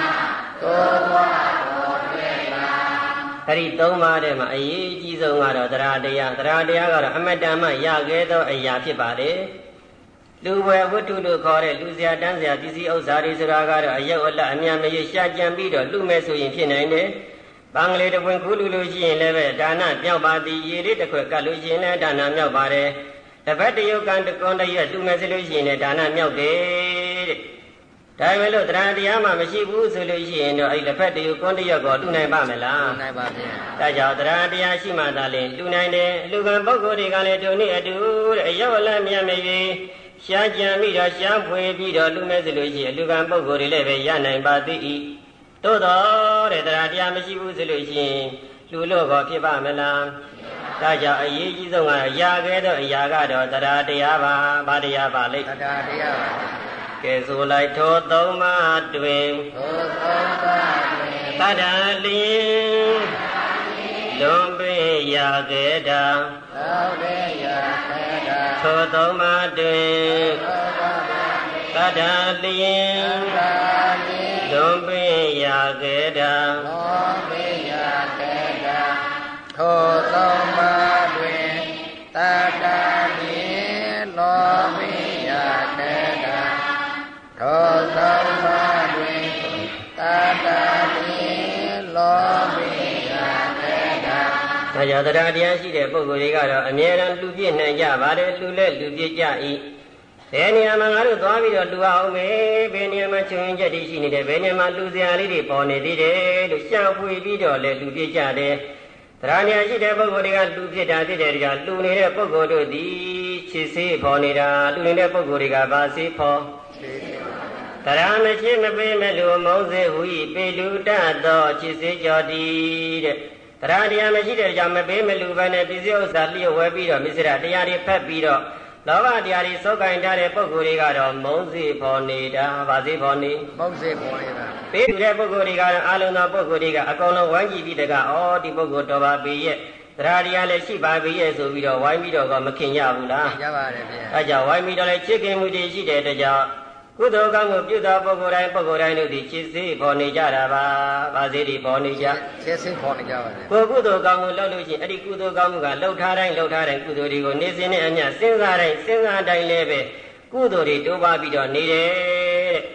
အဲ့ဒီ3ပါးထဲမှာအရေးအကြီးဆုံးကတော့တရားတရားကတော့အမတ္တမရခဲ့သောအရာဖြစ်ပါတယ်လူဝယ်ဝတ္ထုလို့ခေါ်တဲ့လူစရာတန်းစရာပစ္စည်းဥစ္စာတွေဆိုတာကတော့အယုတ်အလတ်အမြန်မရွေးရှာကြံပြီးတော့လူမဲ့ဆိုရင်ဖြစ်နိုင်တယ်ဘင်္ဂလီတပွင့်ခူးလူလို့ရှိရင်လည်းပဲဒါနမြောက်ပါသည်ရေလေးတစ်ခွက်ကတ်လို့ရှိရင်လည်းဒါနမြောက်ပါတယ်တပတ်တယုတ်ကံတကွန်တရက်လူမဲ့ဆိုလို့ရှိရင်လည်းဒါနမြောက်တယ်တဲ့ဒါပေမဲ့လို့တရားတရားမှမရှိဘူးဆိုလို့ရှိရင်တော့အဲ့လက်ဖက်တည်းကိုတရက်ကိုလူနိုင်ပါမလားလူနိုင်ပါဗျာဒါကြောင့်တရားတရားရှိမှသာလျှင်လူနိုင်တယ်လူကံပုဂ္ဂိုလ်တွေကလည်းတို့နည်းအတူတဲ့အယောအလတ်မြန်မြည်ရှားကြံပြီးတော့ရှားဖွေပြီးတော့လူမဲ့ဆိုလို့ရှိရင်လူကံပုဂ္ဂိုလ်တွေလည်းပဲရနိုင်ပါသည်သို့တော်တဲ့တရားတရားမရှိဘူးဆိုလို့ရှိရင်လူလို့ကောဖြစ်ပါမလားဒါကြောင့်အရေးကြီးဆုံးကတော့ရာခဲ့သောအရာကတော့တရားတရားပါဘာတရားပါလိမ့်တရားတရားပါကဲဆိုလိုက်ထို3ပါးတွင်ထို3ပါးတွင်တတ္တလင်းလွန်ပေရာခဲ့တာသောပေရာခဲ့တာထို3ပါးတွင်တတ္တလင်းလွန်ပေရာခဲ့တာသောပေရာခဲ့တာထို3ပါးတွင်တတ္တလင်းလွန်ပေရာခဲ့တာသောသောပါတွင်တတတိလောဘိယာတေတာဒါကြောင့်တရားတရားရှိတဲ့ပုဂ္ဂိုလ်တွေကတော့အမြဲတမ်းလူပြည့်နိုင်ကြပါတယ်လူလည်းလူပြည့်ကြ၏ဘယ်နေရာမှာငါတို့သွားပြီးတော့လူအောင်မေဘယ်နေရာမှာချွင်ချက်တွေရှိနေတယ်ဘယ်နေရာမှာလူစရာလေးတွေပေါ်နေသေးတယ်လို့ရှာဖွေပြီးတော့လည်းလူပြည့်ကြတယ်တရားညာရှိတဲ့ပုဂ္ဂိုလ်တွေကလူပြည့်တာဖြစ်တဲ့ကြောင့်လူနေတဲ့ပုဂ္ဂိုလ်တို့သည်ခြေဆေးပေါ်နေတာလူနေတဲ့ပုဂ္ဂိုလ်တွေကဗာဆေးပေါ်တရားမရှိမပေးမဲ့လူမုံစေဟူ၏ပေလူတတ်သောခြေစေးကြော်တည်တဲ့တရားတရားမရှိတဲ့ကြောင့်မပေးမဲ့လူပဲနဲ့ပစ္စည်းဥစ္စာလျှို့ဝဲပြီးတော့မိစ္ဆရာတရားတွေဖက်ပြီးတော့လောဘတရားတွေစောကင်ထားတဲ့ပုဂ္ဂိုလ်တွေကတော့မုံစေပေါ်နေတာဗာစေပေါ်နေမုံစေပေါ်နေတာပေးလူတဲ့ပုဂ္ဂိုလ်တွေကတော့အာလုံးသောပုဂ္ဂိုလ်တွေကအကုန်လုံးဝိုင်းကြည့်ပြီးတကဒီပုဂ္ဂိုလ်တော်ပါပေရဲ့တရားတရားလည်းရှိပါပေရဲ့ဆိုပြီးတော့ဝိုင်းပြီးတော့ကမခင်ရဘူးလားရပါတယ်ဗျာအဲကြောင့်ဝိုင်းပြီးတော့လည်းချစ်ခင်မှုတွေရှိတဲ့အတွက်ကြောင့်ကုသိုလ်ကောင်းမှုပြုသောပုဂ္ဂိုလ်တိုင်းတို့သည်ခြေစေးပေါ်နေကြတာပါ။ဗာစေးတွေပေါ်နေကြ။ခြေစေးပေါ်နေကြပါလေ။ကိုကုသိုလ်ကောင်းမှုလုပ်လို့ရှိရင်အဲ့ဒီကုသိုလ်ကောင်းမှုကလှုပ်ထားတိုင်းကုသိုလ်တွေကိုနေစဉ်နဲ့အမျှစဉ်းစားတိုင်းလည်းပဲကုသိုလ်တွေတိုးပါပြီးတော့နေတယ်တဲ့။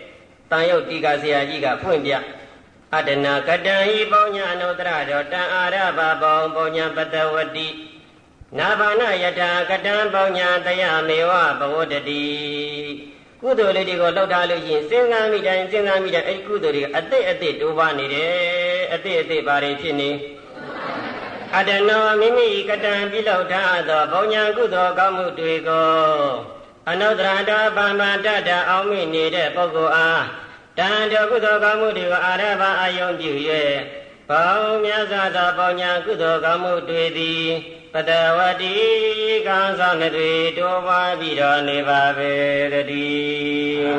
တန်ယုတ်တိကဆရာကြီးကဖွင့်ပြအတ္တနာကတံဟိပေါညာအနုတ္တရတောတံအာရဘဘောပေါညာပတဝတိနာဘာနယထာကတံပေါညာတယမေဝဘဝတတိကုသိုလ်လေးတွေကိုလှုပ်ထားလို့ရှိရင်စဉ်းစားမိတိုင်းအဲ့ဒီကုသိုလ်တွေအသိတိုးပွားနေတယ်အသိဘာတွေဖြစ်နေအတ္တနောမိမိကတံပြုလုပ်ထားသောပေါညာကုသိုလ်ကောင်းမှုတွေကိုအနုတ္တရတောပမ္ပတ္တအောင်မိနေတဲ့ပုဂ္ဂိုလ်အားတန်တောကုသိုလ်ကောင်းမှုတွေကိုအာရဘအာယုံပြု၍ဘောင်းမြတ်စွာသောပေါညာကုသိုလ်ကောင်းမှုတွေသည်ပတဝတိကောင်းဆောင်တွေတိုးပွားပြီးတော့နေပါပေတည်း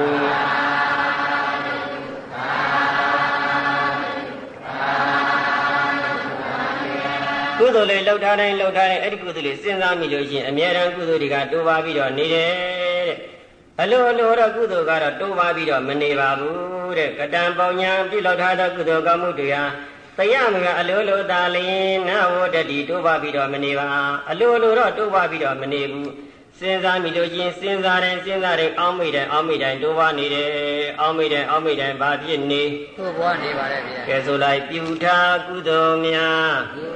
ကုသိုလ်လေးလှုပ်ထားတိုင်းအဲ့ဒီကုသိုလ်လေးစဉ်းစားမိလို့ရှိရင်အမြဲတမ်းကုသိုလ်တွေကတိုးပွားပြီးတော့နေတယ်တဲ့အလိုတော့ကုသိုလ်ကတော့တိုးပွားပြီးတော့မနေပါဘူးတဲ့ကတံပေါညာပြုလုပ်ထားတဲ့ကုသိုလ်ကောင်းမှုတွေဟာတရားမကအလိုသာလျင်နဝတ္တိတိုးပွားပြီးတော့မနေပါအလိုတော့တိုးပွားပြီးတော့မနေဘူးစဉ်းစားမိလို့ချင်းစဉ်းစားတိုင်းအောင်းမိတိုင်းတိုးပွားနေတယ်အောင်းမိတိုင်းဘာဖြစ်နေတိုးပွားနေပါလေဗျာကဲဆိုလိုက်ပြုထားကုသိုလ်များ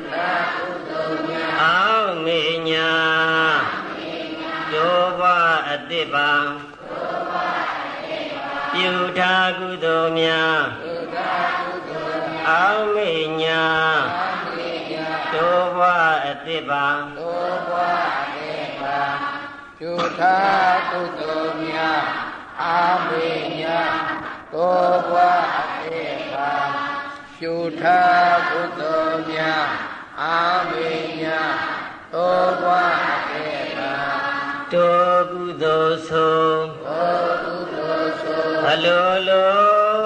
အောင်းမိညာတိုးပွားအတိပါပြုထားကုသိုလ်များအောင်းမိညာတိုးပွားအတိပါပြုထားကုသိုလ်များအာမေညာတိုးပွားအတိပါပြုထားကုသိုလ်များအာမေညာတိုးပွားအတိပါတိုးကုသိုလ်ဆုံးအလို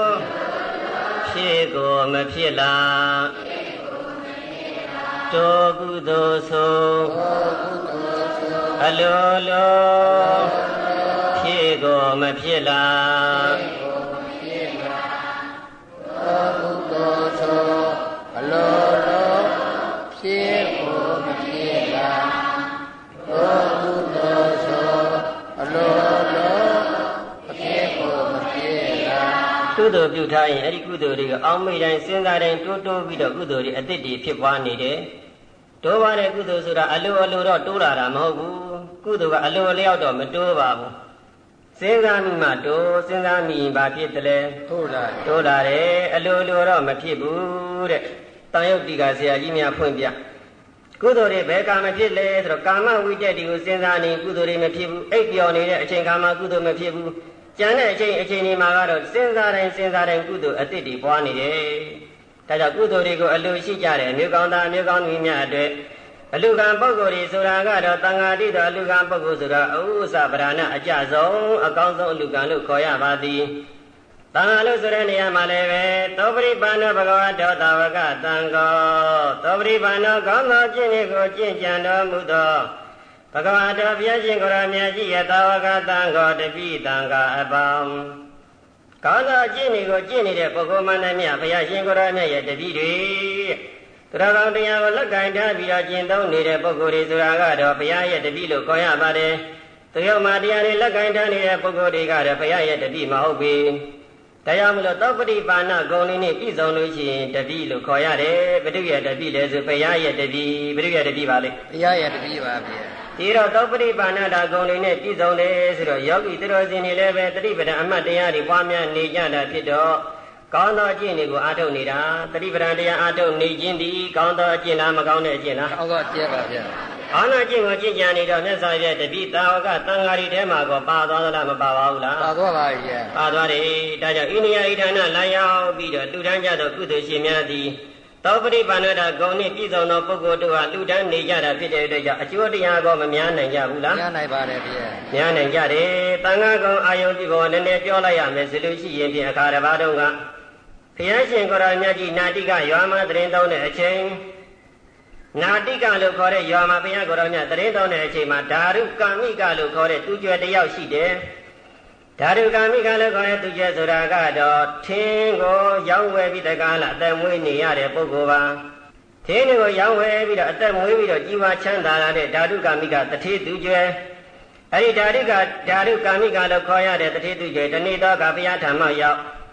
ဖြစ်ကိုမဖြစ်လားတိုးကုသိုလ်ဆုံးအလိုဖြစ်ကိုမဖြစ်လားကုသိုလ်ဆုံးအလိုဖြစ်ကိုမဖြစ်လားကုသိုလ်ဆုံးအလိုဖြစ်ကိုမဖြစ်လားကုသိုလ်ပြုထားရင်အဲ့ဒီကုသိုလ်တွေကအောင်းမိတိုင်းစဉ်းစားတိုင်းတိုးပြီးတော့ကုသိုလ်တွေအသစ်တွေဖြစ်ပွားနေတယ်တိုးပါတဲ့ကုသိုလ်ဆိုတာအလိုတော့တိုးလာတာမဟုတ်ဘူးကုသိုလ်ကအလိုလျောက်တော့မတိုးပါဘူးစဉ်းစားမိမှတိုးစဉ်းစားမိရင်ဘာဖြစ်တယ်လဲတိုးလာတယ်အလိုတော့မဖြစ်ဘူးတဲ့တန်ယုတ်တိကဆရာကြီးများဖွင့်ပြကုသိုလ်တွေဘယ်ကမဖြစ်လဲဆိုတော့ကာမဝိတ္တတိကိုစဉ်းစားနေကုသိုလ်တွေမဖြစ်ဘူးအိပ်ပျော်နေတဲ့အချိန်ကာမကုသိုလ်မဖြစ်ဘူးကျန်တဲ့အချိန်ဒီမှာကတော့စဉ်းစားတိုင်းကုသိုလ်အသစ်တွေပွားနေတယ်ဒါကြောင့်ကုသိုလ်တွေကိုအလိုရှိကြတယ်အမျိုးကောင်းသားအမျိုးကောင်းသမီးများအတွက်အလူကံပုဂ္ဂိုလ်တွေဆိုတာကတော့တန်ဃာတိတော်အလူကံပုဂ္ဂိုလ်ဆိုတာအဥ္စပရဏအကျဆုံးအကောင်းဆုံးအလူကံလို့ခေါ်ရပါသည်တန်ဃာလို့ဆိုတဲ့နေရာမှာလည်းပဲသောပရိပန္နောဘဂဝတောသာဝကတံဃောသောပရိပန္နောကောင်းသောကျင့်ကိုကျင့်ကြံတော်မူသောဘဂဝတောဘုရားရှင်ကိုယ်တော်မြတ်ကြီးရဲ့သာဝကတံဃောတပိတံဃာအပေါင်းကောင်းသောကျင့်ကိုကျင့်နေတဲ့ပုဂ္ဂိုလ်မှန်သမျှဘုရားရှင်ကိုယ်တော်မြတ်ရဲ့တပိတွေတရားကောင်းတရားကိုလက်ကင်ထားပြီးတော့ကျင့်သုံးနေတဲ့ပုဂ္ဂိုလ်တွေဆိုတာကတော့ဘုရားရဲ့တပည့်လို့ခေါ်ရပါတယ်။တရားမှတရားတွေလက်ကင်ထားနေတဲ့ပုဂ္ဂိုလ်တွေကတော့ဘုရားရဲ့တပည့်မဟုတ်ပေ။တရားမလို့သောပတိပါဏဂုံလေးနဲ့ပြည့်စုံလို့ရှိရင်တပည့်လို့ခေါ်ရတယ်။ဘုဒ္ဓရဲ့တပည့်လဲဆိုဘုရားရဲ့တပည့်ဘုဒ္ဓရဲ့တပည့်ပါလေ။ဘုရားရဲ့တပည့်ပါဗျာ။ဒီတော့သောပတိပါဏတာဂုံလေးနဲ့ပြည့်စုံတယ်ဆိုတော့ယောဂီသူတော်စင်တွေလည်းပဲတတိပဒအမှတ်တရားတွေပွားများနေကြတာဖြစ်တော့ကောင်းသောအကျင့်တွေကိုအားထုတ်နေတာတတိပဒံတရားအားထုတ်နေခြင်းဒီကောင်းသောအကျင့်လားမကောင်းတဲ့အကျင့်လားကောင်းသောအကျင့်ပါဗျာကောင်းသောအကျင့်ကိုကျင့်ကြံနေတော့မြတ်စွာဘုရားတပိသာဝကသံဃာတွေထဲမှာကောပါသွားသလားမပါပါဘူးလားပါသွားပါရဲ့ပါသွားတယ်ဒါကြောင့်ဣန္ဒိယဣဌာနလာရောက်ပြီးတော့လူတန်းကြသောကုသိုလ်ရှင်များသည်သောပရိပါဏတာဂုံနှင့်ပြည့်စုံသောပုဂ္ဂိုလ်တို့ဟာလူတန်းနေကြတာဖြစ်တဲ့အတွက်ကြောင့်အကျိုးတရားကောမများနိုင်ကြဘူးလားများနိုင်ပါတယ်ဗျာများနိုင်ကြတယ်သံဃာကုံအာယုန်ပြုဖို့နည်းနည်းပြောလိုက်ရမယ်ဆိုလို့ရှိရင်ဖြင့်အခါတစ်ပါးတုန်းကဘုရားရှင်ကိုယ်တော်မြတ်ကြီးနာတိကရွာမှာတရင်သုံးတဲ့အချိန်နာတိကလို့ခေါ်တဲ့ရွာမှာဘုရားကိုယ်တော်မြတ်တရင်သုံးတဲ့အချိန်မှာဓာရုကာမိကလို့ခေါ်တဲ့သူကျွယ်တယောက်ရှိတယ်ဓာရုကာမိကလို့ခေါ်တဲ့သူကျွယ်ဆိုတာကတော့ထင်းကိုရောင်းဝယ်ပြီးတကားလားအသက်မွေးနေရတဲ့ပုဂ္ဂိုလ်ပါထင်းကိုရောင်းဝယ်ပြီးတော့အသက်မွေးပြီးတော့ကြီးပွားချမ်းသာလာတဲ့ဓာရုကာမိကတထေသူကျွယ်အဲ့ဒီဓာရုကာမိကလို့ခေါ်ရတဲ့တထေသူကျွယ်တနေ့တော့ကဘုရားထံမှရောက်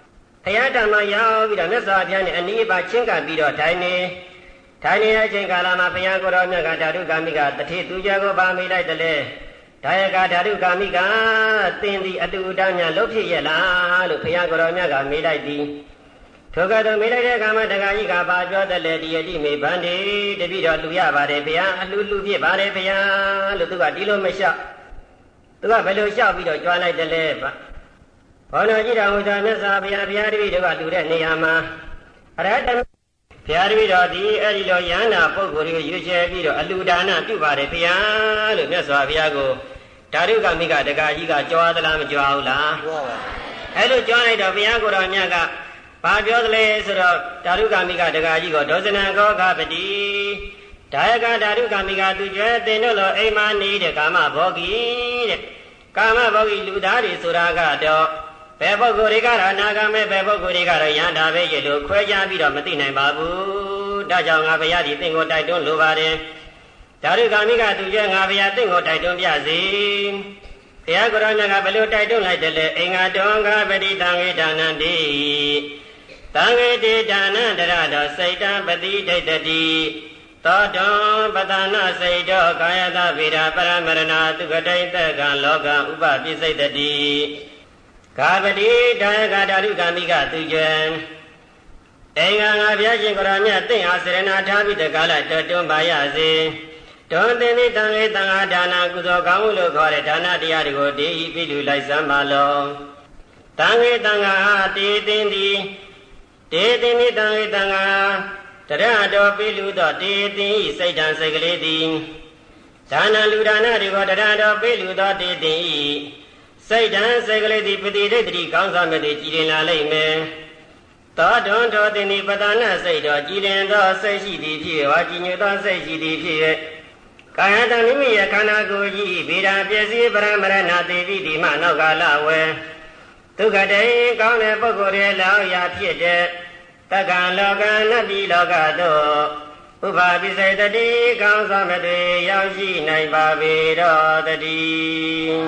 ဘုရားဓမ္မရောက်ပြီးတော့မြတ်စွာဘုရားနဲ့အနီးပါချင်းကပ်ပြီးတော့ထိုင်နေတဲ့အချိန်ကာလမှာဘုရားကိုယ်တော်မြတ်ကဓာတုကာမိကတထေသူကြကိုပါမိလိုက်တယ်လေဒါယကဓာတုကာမိကသင်သည်အတူတမ်းများလုပ်ဖြစ်ရဲ့လားလို့ဘုရားကိုယ်တော်မြတ်ကမေးလိုက်သည်ထိုကဲ့သို့မေးလိုက်တဲ့အခါမှာတခါကြီးကပါပြောတယ်လေဒီယတိမေဗန္ဒီတပိတော့လူရပါတယ်ဘုရားအလှလူဖြစ်ပါတယ်ဘုရားလို့သူကဒီလိုမလျှောက်သူကဘယ်လိုလျှောက်ပြီးတော့ကြွားလိုက်တယ်လဲဘောတော်ကြီးတော်ဟူသောမြတ်စွာဘုရားဘုရားတပိတော့ကလူတဲ့နေရာမှာအရဟတဘုရားတပိတော့ဒီအဲ့ဒီလိုယန္တာပုဂ္ဂိုလ်ကိုရွေးချယ်ပြီးတော့အလှဒါနပြုပါတယ်ဘုရားလို့မြတ်စွာဘုရားကိုဓာတုကမိကတခါကြီးကကြွားသလားမကြွားဘူးလားကြွားပါအဲ့လိုကြွားလိုက်တော့ဘုရားကိုယ်တော်မြတ်ကဘာပြောသလဲဆိုတော့ဓာတုကာမိကတခါကြီးကိုဒေါဇနံကောကပတိဒါယကဓာတုကာမိကသူကျဲတင်တို့လိုအိမ်မာနေတဲ့ကာမဘောဂီတဲ့ကာမဘောဂီလူသားတွေဆိုတာကတော့ဘယ်ပုဂ္ဂိုလ်တွေကတော့အနာဂမဲဘယ်ပုဂ္ဂိုလ်တွေကတော့ယန္တာပဲရဲ့လို့ခွဲခြားပြီးတော့မသိနိုင်ပါဘူးဒါကြောင့်ငါဘုရားဒီသင်ကိုတိုက်တွန်းလိုပါတယ်ဓာတုကာမိကသူကျဲငါဘုရားသင်ကိုတိုက်တွန်းပြစေဘုရားကိုယ်တော်မြတ်ကဘယ်လိုတိုက်တွန်းလိုက်တယ်လဲအင်္ဂါတောကပတိတံဝေဒါနံတိသံဃေတိဒါနန္တရတောစိတ်တံပတိဒိဋ္ဌတိသောတောပတနာစိတ်တောကာယတဗေဒပရမရဏသုခတိတကံလောကဥပပိစိတ်တိကာပတိဒါယကဓာတုကာမိကသူကျံအင်္ဂါငါဘုရားရှင်ကိုယ်တော်မြတ်သင်အားစေရနာထားပြီးတကားလိုက်တွန်းပါရစေတွန်းသင်သည်တံဃေတံဃာဒါနကုသိုလ်ကောင်းမှုလို့ခေါ်တဲ့ဒါနတရားတွေကိုတေဤပြုလူလိုက်စမ်းပါလောတံဃေတံဃာတေသင်သည်တေသင်သည်တံဃေတံဃာတရတော်ပြုလူသောတေသင်ဤစိတ်ဓာတ်စိတ်ကလေးသည်ဒါနလူဒါနတွေကိုတရတော်ပြုလူသောတေသင်ဤစိတ်ဓာတ်စိတ်ကလေးသည်ပတိဒိဋ္ဌိကောင်းစွာမြတ်သည်ကြည်လင်လာလိမ့်မယ်သောတွန်တော်သင်သည်ပတနာစိတ်တော်ကြည်လင်သောစိတ်ရှိသည်ဖြစ်ဝါကြည်ညိုသောစိတ်ရှိသည်ဖြစ်၍ကာယတမိမိရဲ့ခန္ဓာကိုယ်ကြီးဗေဒပစ္စည်းပရမရဏသေတိဒီမှနောက်ကလဝဲဒုက္ခတေကောင်းတဲ့ပုဂ္ဂိုလ်ရဲ့လောက်ရာဖြစ်တဲ့တက္ကံလောကနတ္တိလောကသို့ဥပပိစိတ်တိကောင်းစွာမတွေရောက်ရှိနိုင်ပါပေတော်တည်း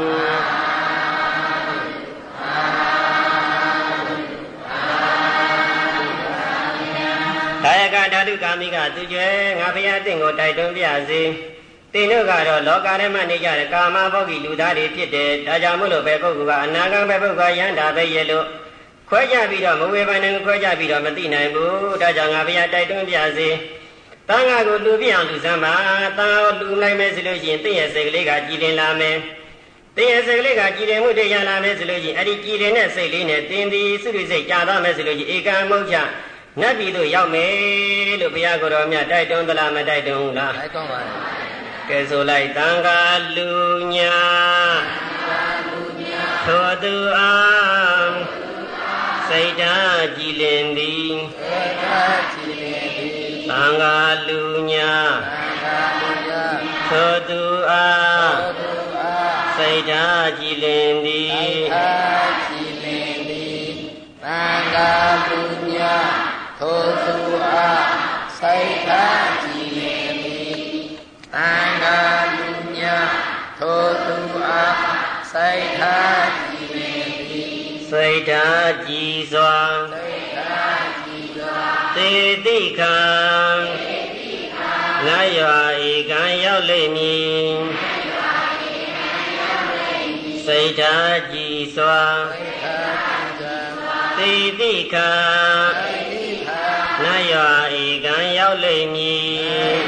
ဒါယကဓာတုကာမိကသူကျဲငါဘုရားတင့်ကိုတိုက်တွန်းပြစေတင်တို့ကတော့လောကထဲမှာနေကြတဲ့ကာမဘောဂီလူသားတွေဖြစ်တယ်ဒါကြောင့်မို့လို့ပဲပုဂ္ဂိုလ်ကအနာဂတ်ပဲပုဂ္ဂိုလ်ယန္တာပဲရဲ့လို့ခွဲကြပြီးတော့မဝေဖန်နိုင်ခွဲကြပြီးတော့မသိနိုင်ဘူးဒါကြောင့်ငါဘုရားတိုက်တွန်းပြစေတန်ခါကိုလူပြအောင်လူစမ်းပါတန်ခါကိုလူလိုက်မယ်ဆိုလို့ရှိရင်တင့်ရဲ့စိတ်ကလေးကကြည်လင်လာမယ်တင့်ရဲ့စိတ်ကလေးကကြည်လင်မှုတရားလာမယ်ဆိုလို့ရှိရင်အဲ့ဒီကြည်လင်တဲ့စိတ်လေးနဲ့တင်သည်စုရိစိတ်ကြာသွားမယ်ဆိုလို့ရှိရင်ဧကံမုတ်ချနတ်ပြည်သို့ရောက်မယ်လို့ဘုရားကိုယ်တော်မြတ်တိုက်တွန်းသလားမတိုက်တွန်းဘူးလားတိုက်တွန်းပါတယ်ကဲဆိုလိုက်တန်ခါလူညာထိုသူအားစိတ်ဓာတ်ကြည်လင်သည်သံဃာလူညာထိုသူအားစိတ်ဓာတ်ကြည်လင်သည်သံဃာလူညာထိုသူအားစိတ်ဓာတ်ကြည်လင်သည်သံဃာလူညာထိုသူအားစိတ်ဓာတ်ကြည်လင်သည်စိတ်ဓာတ်ကြည်စွာသေတိခံငါရွာဧကံရောက်လိမ့်မည်စိတ်ဓာတ်ကြည်စွာသေတိခံငါရွာဧကံရောက်လိမ့်မည်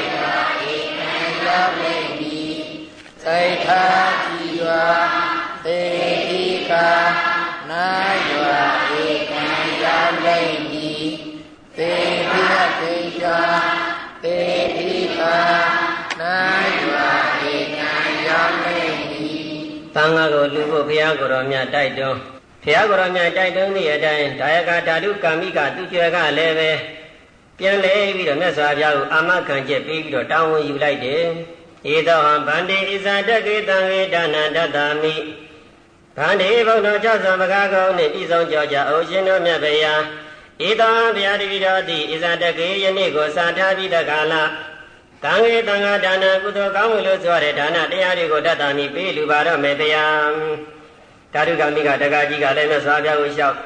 စိတ်ဓာတ်ကြည်စွာသေတိခံနာရွာဧကံရောက်လိမ့်မည်သေတိတေချာသေတိကာနာရွာဧကံရောက်လိမ့်မည်သံဃာကိုလူဖို့ဘုရားကိုယ်တော်မြတ်တိုက်တွန်းဘုရားကိုယ်တော်မြတ်တိုက်တွန်းသည့်အတိုင်းဒါယကဓာတုကာမိကသူကျွယ်ကလည်းပဲပြန်လဲပြီးတော့မြတ်စွာဘုရားကိုအာမခံချက်ပေးပြီးတော့တောင်းဝန်ယူလိုက်တယ်ဧသောဟံဗန္တိဣဇာတကေတံဝေဒါနန္တတာမိဗန္တိဘုံတော်၆ဆောင်မကားကောင်းနှင့်ပြည်ဆောင်ကြောကြအိုရှင်တို့မြတ်ဗျာဧသောဘုရားတပည့်တော်သည်ဣဇာတကေယနေ့ကိုစာထားပြီးတကာလတံဃေတံဃာဒါနကုသိုလ်ကောင်းမှုလို့ဆိုရတဲ့ဒါနတရားတွေကိုတတ်တာမိပေးလူပါတော့မယ်ဗျာဓာတုကမိကတက္ကကြီးကလည်းမြတ်စွာဘုရားကိုလျှောက်ဘ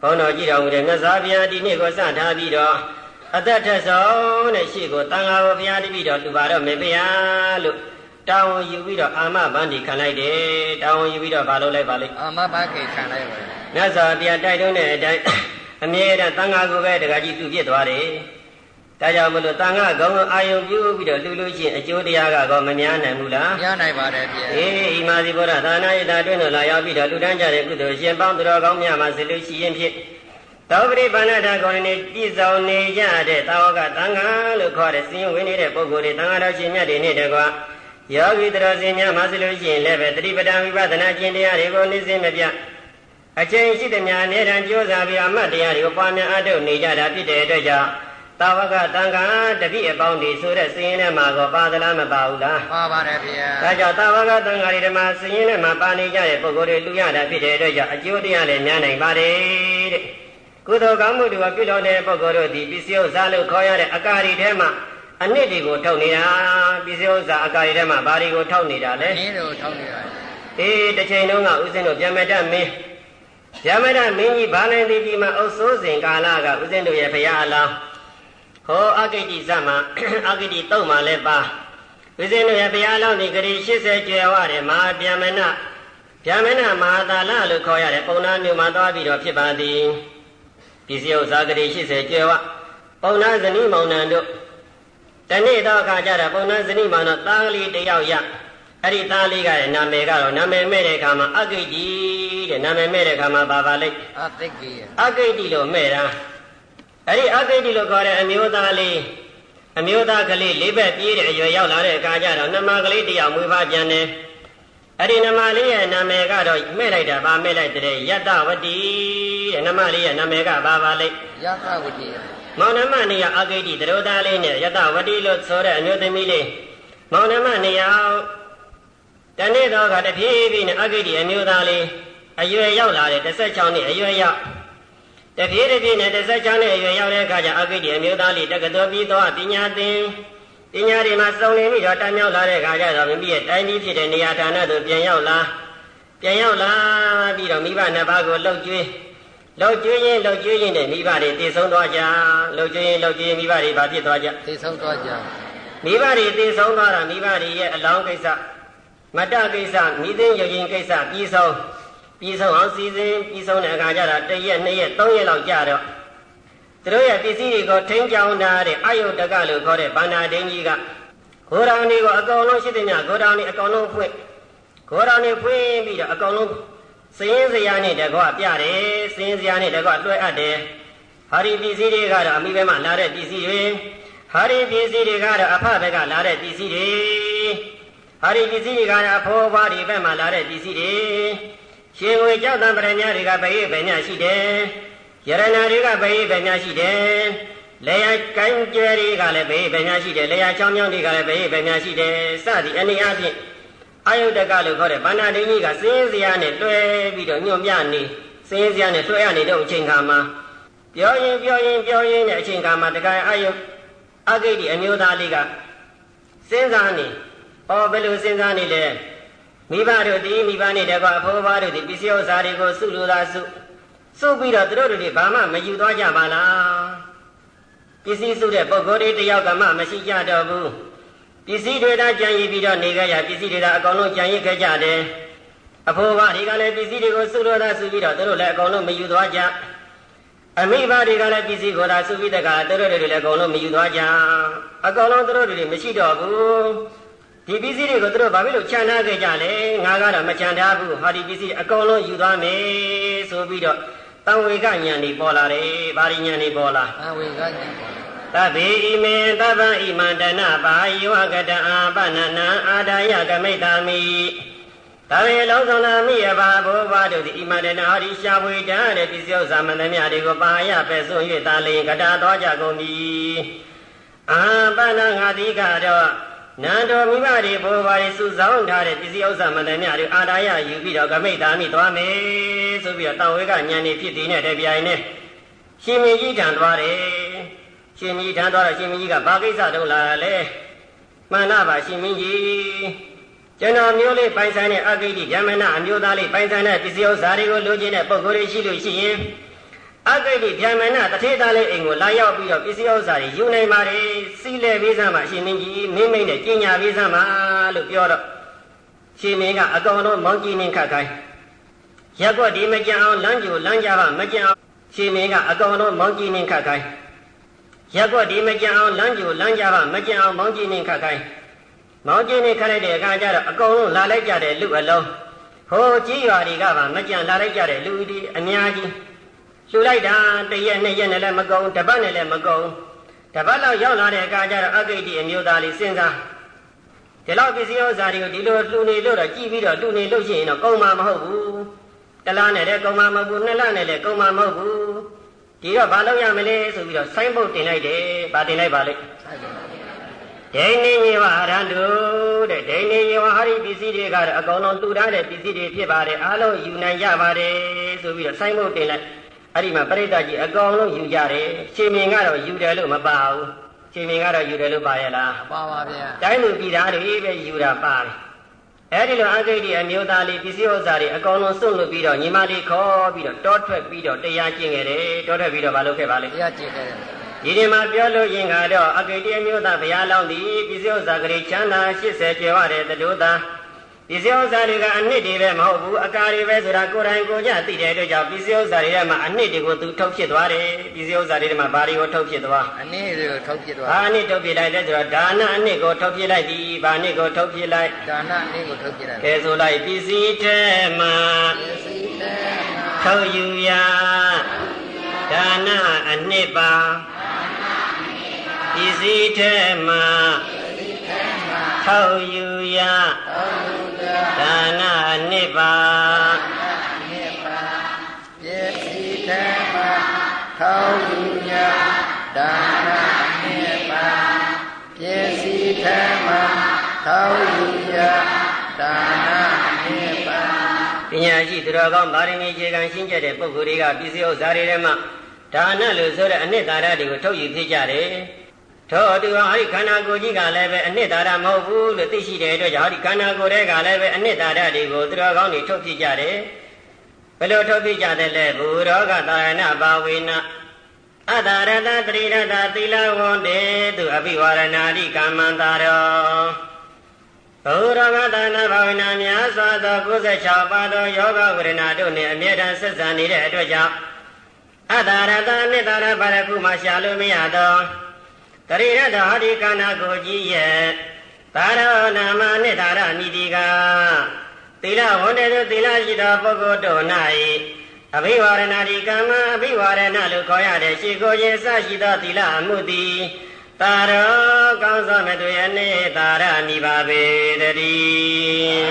ဘောင်းတော်ကြည့်တော်မူတဲ့မြတ်စွာဘုရားဒီနေ့ကိုစထားပြီးတော့အသက်ထက်ဆုံးတဲ့ရှိကိုတန်ဃာတော်ဘုရားတပည့်တော်လူပါတော့မေဘုရားလို့တောင်းယူပြီးတော့အာမဘန္ဒီခံလိုက်တယ်တောင်းယူပြီးတော့ဘာလုပ်လိုက်ပါလိမ့်အာမဘန္ဒီခံလိုက်ပါမြတ်စွာဘုရားတိုက်တွန်းတဲ့အတိုင်းအမြဲတမ်းတန်ဃာကိုပဲတခါကြီးသူပြစ်သွားတယ်ဒါကြောင့်မလို့တန်ဃာကောင်းအာယုံပြုပြီးတော့လူလူချင်းအကျိုးတရားကတော့မများနိုင်ဘူးလားများနိုင်ပါတယ်ဗျာဤမာစီဘောဓသာနာယတာတွင်တော်လာရောက်ပြီးတော့လူတန်းကြတဲ့ကုသိုလ်ရှင်ပေါင်းတော်ကောင်းများမှာဆက်လို့ရှိရင်ဖြင့်သောပရိပန္နတာကောင်းနေပြည့်စုံနေကြတဲ့သာဝကတန်ဃာလို့ခေါ်တဲ့စင်ဝင်နေတဲ့ပုဂ္ဂိုလ်တွေတန်ဃာတော်ရှင်မြတ်တွေနဲ့တကွာယောဂီတော်စင်များမှာဆက်လို့ရှိရင်လည်းပဲတတိပဒံဝိပဿနာကျင့်တရားတွေကိုနှိစင်မပြအချိန်ရှိသမျှအနေနဲ့ကြိုးစားပြီးအမှတ်တရားတွေကိုပွားများအားထုတ်နေကြတာဖြစ်တဲ့အတွက်ကြောင့်သာဝကတန်ဃာတပိအပေါင်းတွေဆိုတဲ့စင်ရင်ထဲမှာကိုပါသလားမပါဘူးလားပါပါတယ်ဗျာဒါကြောင့်သာဝကတန်ဃာတွေဓမ္မစင်ရင်ထဲမှာပါနေကြတဲ့ပုဂ္ဂိုလ်တွေလူရတာဖြစ်တဲ့အတွက်ကြောင့်အကျိုးတရားလည်းများနိုင်ပါတယ်တဲ့ကုသိုလ်ကောင်းမှုတွေကပြုလုပ်တဲ့ပုဂ္ဂိုလ်တို့ဒီပစ္စည်းဥစ္စာလို့ခေါ်ရတဲ့အကာရီထဲမှာအနစ်တွေကိုထုတ်နေတာပစ္စည်းဥစ္စာအကာရီထဲမှာဘာတွေကိုထုတ်နေတာလဲနည်းတွေကိုထုတ်နေတာတစ်ချိန်လုံးကဥစဉ်တို့ဗျမတမင်းဗျမတမင်းကြီးဘာနိုင်သည်ဒီမှာအုပ်စိုးစဉ်ကာလကဥစဉ်တို့ရဲ့ဘုရားအလောင်းဟောအဂိတိဇတ်မှာအဂိတိတုတ်မှာလည်းပါဥစဉ်တို့ရဲ့ဘုရားအလောင်းဒီဂရီ80ကျွယ်ဝတယ်မဟာဗျမနမဟာသာလလို့ခေါ်ရတဲ့ပုံနာမျိုးမှာသွားပြီးတော့ဖြစ်ပါသည်ပစ္စည်းဥစ္စာဂရီ80ကျွယ်ဝပုံနာဇနီးမောင်နှံတို့တနေ့တော့အခါကျတော့ပုံနာဇနီးမောင်နှံသားလေးတယောက်ရအဲ့ဒီသားလေးကရဲ့နာမည်ကတော့နာမည်မဲ့တဲ့အခါမှာအဂိတိတဲ့နာမည်မဲ့တဲ့အခါမှာပါလိမ့်အသိကိအဂိတိလို့မဲ့တာအဲ့ဒီအဂိတိလို့ခေါ်တဲ့အမျိုးသားလေးအမျိုးသားကလေးလေးဘက်ပြေးတဲ့အရွယ်ရောက်လာတဲ့အခါကျတော့နှမကလေးတယောက်မွေးဖွားပြန်တယ်အဲ့ဒီနှမလေးရဲ့နာမည်ကတော့မဲ့လိုက်တာဗာမဲ့လိုက်တဲ့ယတ္တဝတိတဲ့နှမလေးရဲ့နာမည်ကပါလိမ့်ယတ္တဝတိမောင်နှမနေရအဂိတိသရောသားလေးနဲ့ယတ္တဝတိလို့ဆိုတဲ့အမျိုးသမီးလေးမောင်နှမနေရတနေ့တော့ကတဖြည်းဖြည်းနဲ့အဂိတိအမျိုးသားလေးအရွယ်ရောက်လာတယ်16နှစ်အရွယ်ရောက်တဖြည်းဖြည်းနဲ့16နှစ်အရွယ်ရောက်တဲ့အခါကျအဂိတိအမျိုးသားလေးတက္ကသိုလ်ပြီးတော့ပညာသင်ပညာတွေမှာစုံလင်ပြီးတော့တမ်းမြောက်လာတဲ့အခါကျတော့မိမိရဲ့တိုင်းပြည်ဖြစ်တဲ့နေရာဌာနသို့ပြန်ရောက်လာပြီးတော့မိဘနှစ်ပါးကိုလှုပ်ကြွေးရင်နဲ့မိဘတွေတည်ဆုံးသွားကြလှုပ်ကြွေးရင်မိဘတွေဘာဖြစ်သွားကြတည်ဆုံးသွားကြမိဘတွေတည်ဆုံးသွားတာမိဘတွေရဲ့အလောင်းကိစ္စမတ္တကိစ္စမိသိယုံရင်ကိစ္စပြီးဆုံးအောင်စီစဉ်ပြီးဆုံးတဲ့အခါကျတော့1ရက်2ရက်3ရက်လောက်ကြာတော့သူတို့ရဲ့ပစ္စည်းတွေကိုထိန်းကြောင်းထားတဲ့အယုတကလို့ခေါ်တဲ့ဗန္နာဒိန်းကြီးကဂိုရောင်တွေကိုအကောင်လုံးရှိတဲ့ညဂိုရောင်တွေအကောင်လုံးဖွင့်ပြီးတော့အကောင်လုံးစင်းစရာနဲ့တကွပြတယ်စင်းစရာနဲ့တကွလွှဲအပ်တယ်ဟာဒီပစ္စည်းတွေကတော့အမိဘက်မှလာတဲ့ပစ္စည်းတွေဟာဒီပစ္စည်းတွေကတော့အဖဘက်ကလာတဲ့ပစ္စည်းတွေဟာဒီပစ္စည်းတွေကအဖိုးဘွားတွေဘက်မှလာတဲ့ပစ္စည်းတွေရှင်ငွေကြောက်တံပရမညာတွေကဘယ်ရဲ့ဘယ်ညာရှိတယ်ယရဏတွေကဘယ်ရဲ့ဘယ်ညာရှိတယ်လေယာကိုင်းကျဲတွေကလည်းဘယ်ရဲ့ဘယ်ညာရှိတယ်လေယာချောင်းချောင်းတွေကလည်းဘယ်ရဲ့ဘယ်ညာရှိတယ်စသည်အနေအချင်းအာယုတကလို့ခေါ်တဲ့ဗန္နာဒိန်းကြီးကစင်းစရာနဲ့တွဲပြီးတော့ညွန့်ပြနေစင်းစရာနဲ့တွဲရနေတဲ့အချိန်ခါမှာပြောရင်နဲ့အချိန်ခါမှာတခါအာယုအဂိတိအမျိုးသားလေးကစဉ်းစားနေဘယ်လိုစဉ်းစားနေလဲမိဘတို့ဒီမိဘနဲ့တကွအဖိုးဘွားတို့ဒီပစ္စည်းဥစ္စာတွေကိုစုလို့သာစုပြီးတော့သူတို့တွေဘာမှမယူသွားကြပါလားပစ္စည်းစုတဲ့ပုဂ္ဂိုလ်တွေတယောက်ကမှမရှိကြတော့ဘူးပစ္စည်းတွေသာကြံရည်ပြီးတော့နေကြရပစ္စည်းတွေသာအကောင်လုံးကြံရည်ခဲ့ကြတယ်အဖိုးဘွားတွေကလည်းပစ္စည်းတွေကိုစုလို့သာစုပြီးတော့သူတို့လည်းအကောင်လုံးမယူသွားကြအမိဘတွေကလည်းပစ္စည်းကိုသာစုပြီးတကသူတို့တွေလည်းအကောင်လုံးမယူသွားကြအကောင်လုံးသူတို့တွေမရှိတော့ဘူးဒီပစ္စည်းတွေကိုသူတို့ဘာဖြစ်လို့ခြံထားခဲ့ကြလဲငါကတော့မခြံထားဘူးဟာဒီပစ္စည်းအကောင်လုံးယူသွားမယ်ဆိုပြီးတော့တံဝေကဉာဏ်တွေပေါ်လာတယ်ဗာရိဉာဏ်တွေပေါ်လာတံဝေကဉာဏ်သဗ္ဗေဣမေသဗ္ဗံဣမန္တနာဘာယောကတအာပနနာအာဒါယကမိတ္တာမိသဗ္ဗေလုံးစုံလာမိယဘာဘောဘာတို့သည်ဣမန္တနာဟောဒီရှားဝေတံတဲ့ပစ္စည်းဥစ္စာမန္တမြတွေကိုပါရပဲ့စွန့်၍သာလင်ကတာသွားကြကုန်ပြီအာပနငါတိကတော့နန္တော်မိဘတွေဘောဘာတွေစုဆောင်ထားတဲ့ပစ္စည်းဥစ္စာမန္တမြတွေအာဒါယယူပြီးတော့ကမိတ္တာမိသွားမယ်ဆိုပြီးတော့တံဝေကဉာဏ်တွေဖြစ်တည်နေတဲ့ပြိုင်နဲ့ရှင်မင်းကြီးထံသွားတယ်ရှင်မင်းကြီးထံသွားတော့ရှင်မင်းကြီးကဘာကိစ္စတုံးလာလဲမှန်လားပါရှင်မင်းကြီးကျွန်တော်မျိုးလေးပိုင်ဆိုင်တဲ့အဂိတိယမနာအမျိုးသားလေးပိုင်ဆိုင်တဲ့ပစ္စည်းဥစ္စာတွေကိုလိုချင်တဲ့ပုဂ္ဂိုလ်တွေရှိလို့ရှိရင်အဂိတ်ဒီဗျာမဏတထေသားလေးအိမ်ကိုလာရောက်ပြီးတော့ပစ္စည်းဥစ္စာတွေယူနိုင်ပါတယ်စီးလဲပေးစမ်းမှာရှင်မင်းကြီးမင်းမိတ်နဲ့ကျင်ညာပေးစမ်းမှာလို့ပြောတော့ရှင်မင်းကအကောင်လုံးမောင်းကြည့်နေခတ်ခိုင်းရက်ကွက်ဒီမကြံအောင်လမ်းကြိုလမ်းကြပါမကြံအောင်ရှင်မင်းကအကောင်လုံးမောင်းကြည့်နေခတ်ခိုင်းရက်ကွက်ဒီမကြံအောင်လမ်းကြိုလမ်းကြပါမကြံအောင်မောင်းကြည့်နေခတ်ခိုင်းမောင်းကြည့်နေခတ်လိုက်တဲ့အခါကျတော့အကောင်လုံးလာလိုက်ကြတဲ့လူအလုံးဟိုကြီးရွာတွေကပါမကြံလာလိုက်ကြတဲ့လူဒီအများကြီးလှူလိုက်တာတရက်နှစ်ရက်နဲ့လည်းမကုန်တပတ်နဲ့လည်းမကုန်တပတ်လောက်ရောက်လာတဲ့အခါကျတော့အဂိတ်ဒီအမျိုးသားလေးစဉ်းစားဒီလောက်ပစ္စည်းဥစ္စာတွေကိုဒီလိုလှူနေလို့တော့ကြည့်ပြီးတော့လှူနေလို့ရှိရင်တော့ကုန်မှာမဟုတ်ဘူးတလားနဲ့လည်းကုန်မှာမဟုတ်ဘူးနှစ်လနဲ့လည်းကုန်မှာမဟုတ်ဘူးဒီတော့ဘာလုပ်ရမလဲဆိုပြီးတော့ဆိုင်းပုတ်တင်လိုက်တယ်ဗာတင်လိုက်ပါလိမ့်ဒိဋ္ဌိယေဝအရဟံတုတဲ့ဒိဋ္ဌိယေဝဟာဒီပစ္စည်းတွေကတော့အကုန်လုံးလှူထားတဲ့ပစ္စည်းတွေဖြစ်ပါတယ်အားလုံးယူနိုင်ကြပါတယ်ဆိုပြီးတော့ဆိုင်းပုတ်တင်လိုက်အဲ့ဒီမှာပရိသတ်ကြီးအကောင်လုံးယူကြတယ်ရှင်မင်းကတော့ယူတယ်လို့မပါဘူးရှင်မင်းကတော့ယူတယ်လို့ပါရဲ့လားမပါပါဗျာတိုင်းလူပြည်သားတွေပဲယူတာပါတယ်အဲ့ဒီလိုအဂိတ်ဒီအမျိုးသားလေးပစ္စည်းဥစ္စာတွေအကောင်လုံးစွန့်လွတ်ပြီးတော့ညီမလေးခေါ်ပြီးတော့တောထွက်ပြီးတော့တရားကျင့်ခဲ့တယ်တောထွက်ပြီးတော့မလုပ်ခဲ့ပါလေတရားကျင့်ခဲ့တယ်ဒီဒီမှာပြောလို့ရင်ကတော့အဂိတ်ဒီအမျိုးသားဘုရားလောင်းသည်ပစ္စည်းဥစ္စာကလေးချမ်းသာ80ကျော်ရတယ်တတို့သားပစ္စည်းဥစ္စာတွေကအနှစ်တွေပဲမဟုတ်ဘူးအကာတွေပဲဆိုတာကိုယ်တိုင်ကိုယ်ကြသိတဲ့အတွက်ကြောင့်ပစ္စည်းဥစ္စာတွေထဲမှာအနှစ်တွေကိုသူထုတ်ဖြစ်သွားတယ်ပစ္စည်းဥစ္စာတွေထဲမှာဘာတွေကိုထုတ်ဖြစ်သွားအနှစ်တွေကိုထုတ်ဖြစ်သွားအနှစ်ထုတ်ဖြစ်လိုက်တဲ့ဆိုတော့ဒါနအနှစ်ကိုထုတ်ဖြစ်လိုက်သည်ဘာနှစ်ကိုထုတ်ဖြစ်လိုက်ဒါနအနှစ်ကိုထုတ်ဖြစ်လိုက်ကဲဆိုလိုက်ပစ္စည်းထဲမှာထုတ်ယူရာဒါနအနှစ်ပါပစ္စည်းထဲမှာထုတ်ယူရာဒါနအနှစ်ပါပစ္စည်းထဲမှာထုတ်ယူရာဒါနအနှစ်ပါပစ္စည်းထဲမှာထုတ်ယူရာဒါနအနှစ်ပါပညာရှိသူတော်ကောင်းဗာရမီခြေခံရှင်းကျက်တဲ့ပုဂ္ဂိုလ်တွေကပစ္စည်းဥစ္စာတွေထဲမှာဒါနလို့ဆိုတဲ့အနှစ်သာရတွေကိုထုတ်ယူဖြစ်ကြတယ်ထို့အတူဟောဒီခန္ဓာကိုယ်ကြီးကလည်းပဲအနှစ်သာရမဟုတ်ဘူးလို့သိရှိတဲ့အတွက်ကြောင့်ဟောဒီခန္ဓာကိုယ်တွေကလည်းပဲအနှစ်သာရတွေကိုသူတော်ကောင်းတွေထုတ်ဖြစ်ကြတယ်ဘယ်လိုထုတ်ဖြစ်ကြတယ်လဲဘူရောဂသာရဏဘာဝေနအတ္တရတသတိရတသီလဝန္တေသူအဘိဝရဏာတိကာမန္တာရောဘူရောဂသာရဏဘာဝေနများစွာသော96ပါးသောယောဂဝေဒနာတို့နှင့်အမြဲတမ်းဆက်ဆံနေတဲ့အတွက်ကြောင့်အတ္တရတအနှစ်သာရဘာတစ်ခုမှရှာလို့မရတော့တရိရတဟောဒီခန္ဓာကိုယ်ကြီးရဲ့သာရောနာမနိသာရမိတိကသီလဝန္တေသူသီလရှိသောပုဂ္ဂိုလ်တို့၌အဘိဝရဏတိကမ္မအဘိဝရဏလို့ခေါ်ရတဲ့ရှိကိုခြင်းစရှိသောသီလအမှုသည်သာရောကောင်းစွာမဲ့သူရဲ့နိသာရမိပါပေတည်း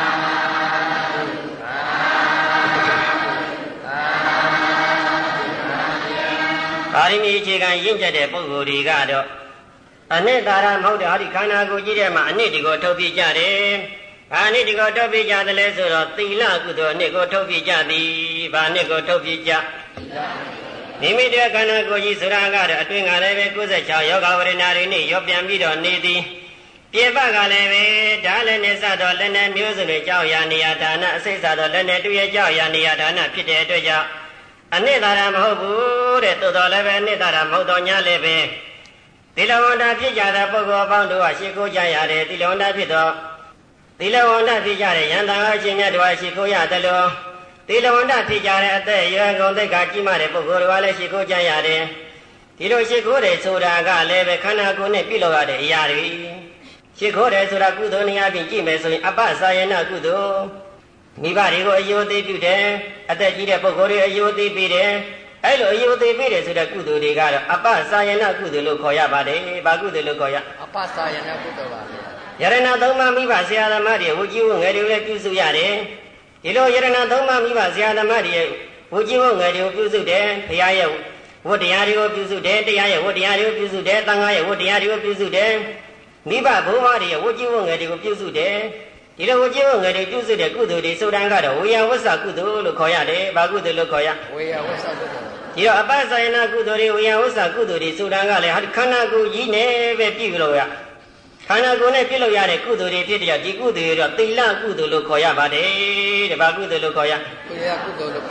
ပါရမီအခြေခံရင့်ကျက်တဲ့ပုဂ္ဂိုလ်တွေကတော့အနှစ်သာရမဟုတ်တဲ့ဟောဒီခန္ဓာကိုယ်ကြီးထဲမှာအနှစ်တွေကိုထုတ်ပြကြတယ်။ဘာအနှစ်တွေကိုထုတ်ပြကြတယ်လဲဆိုတော့သီလကုသိုလ်အနှစ်ကိုထုတ်ပြကြသည်။ဘာအနှစ်ကိုထုတ်ပြကြမိမိတို့ခန္ဓာကိုယ်ကြီးဆိုတာကတော့အတွင်းကလည်းပဲ96ယောဂဝရဏတွေနဲ့ရောပြန်ပြီးတော့နေသည်။ပြင်ပကလည်းပဲဒါလည်းနဲ့စတော့လည်းနဲ့မျိုးစုံတွေကြောက်ရနေရဒါနအစိတ်စတော့လည်းနဲ့တူရဲ့ကြောက်ရနေရဒါနဖြစ်တဲ့အတွက်ကြောင့်အနှစ်သာရမဟုတ်ဘူးတဲ့သို့တော်လည်းပဲအနှစ်သာရမဟုတ်တော့ညလည်းပဲသီလဝန္တာဖြစ်ကြတဲ့ပုဂ္ဂိုလ်အပေါင်းတို့ကရှိခိုးကြရတယ်သီလဝန္တာဖြစ်တော့သီလဝန္တာဖြစ်ကြတဲ့ယန္တာအရှင်မြတ်တို့ကရှိခိုးရတယ်လို့သီလဝန္တာဖြစ်ကြတဲ့အသက်ရွယ်ကုန်သိက္ခာကြီးမားတဲ့ပုဂ္ဂိုလ်တွေကလည်းရှိခိုးကြရတယ်ဒီလိုရှိခိုးတယ်ဆိုတာကလည်းပဲခန္ဓာကိုယ်နဲ့ပြုလုပ်ရတဲ့အရာတွေရှိခိုးတယ်ဆိုတာကုသိုလ်နည်းအပြင်ကြည့်မယ်ဆိုရင်အပ္ပစာယနာကုသိုလ်မိဘတွေကိုအယုအသေးပြုတယ်အသက်ကြီးတဲ့ပုဂ္ဂိုလ်တွေအယုအသေးပေးတယ်အဲ့လိုအယုအသေးပေးတယ်ဆိုတဲ့ကုသိုလ်တွေကတော့အပ္ပစာယနာကုသိုလ်လို့ခေါ်ရပါတယ်ဘာကုသိုလ်လို့ခေါ်ရအပ္ပစာယနာကုသိုလ်ပါဗျာယရဏသုံးပါးမိဘဆရာသမားတွေဝုကြီးဝငယ်တွေလည်းပြုစုရတယ်ဒီလိုယရဏသုံးပါးမိဘဆရာသမားတွေဝုကြီးဝငယ်တွေကိုပြုစုတယ်ဘုရားရဲ့ဝတ္တရားတွေကိုပြုစုတယ်တရားရဲ့ဝတ္တရားတွေကိုပြုစုတယ်သံဃာရဲ့ဝတ္တရားတွေကိုပြုစုတယ်မိဘဘုရားတွေရဲ့ဝုကြီးဝငယ်တွေကိုပြုစုတယ်ဒီလိုဝကျိုးငယ်တွေပြုစုတဲ့ကုသိုလ်တွေဆိုတန်းကတော့ဝေယဝဆကုသိုလ်လို့ခေါ်ရတယ်။ဘာကုသိုလ်လို့ခေါ်ရ။ဝေယဝဆကုသိုလ်။ဒီတော့အပ္ပစာယနာကုသိုလ်တွေဝေယဝဆကုသိုလ်တွေဆိုတန်းကလည်းခန္ဓာကိုယ်ကြီးနဲ့ပဲပြုလို့ရ။ခန္ဓာကိုယ်နဲ့ပြုလို့ရတဲ့ကုသိုလ်တွေဖြစ်တဲ့ဒီကုသိုလ်တွေတော့သီလကုသိုလ်လို့ခေါ်ရပါတယ်တဲ့။ဘာကုသိုလ်လို့ခေါ်ရ။ဝေယကုသိုလ်လို့ခေါ်ရ။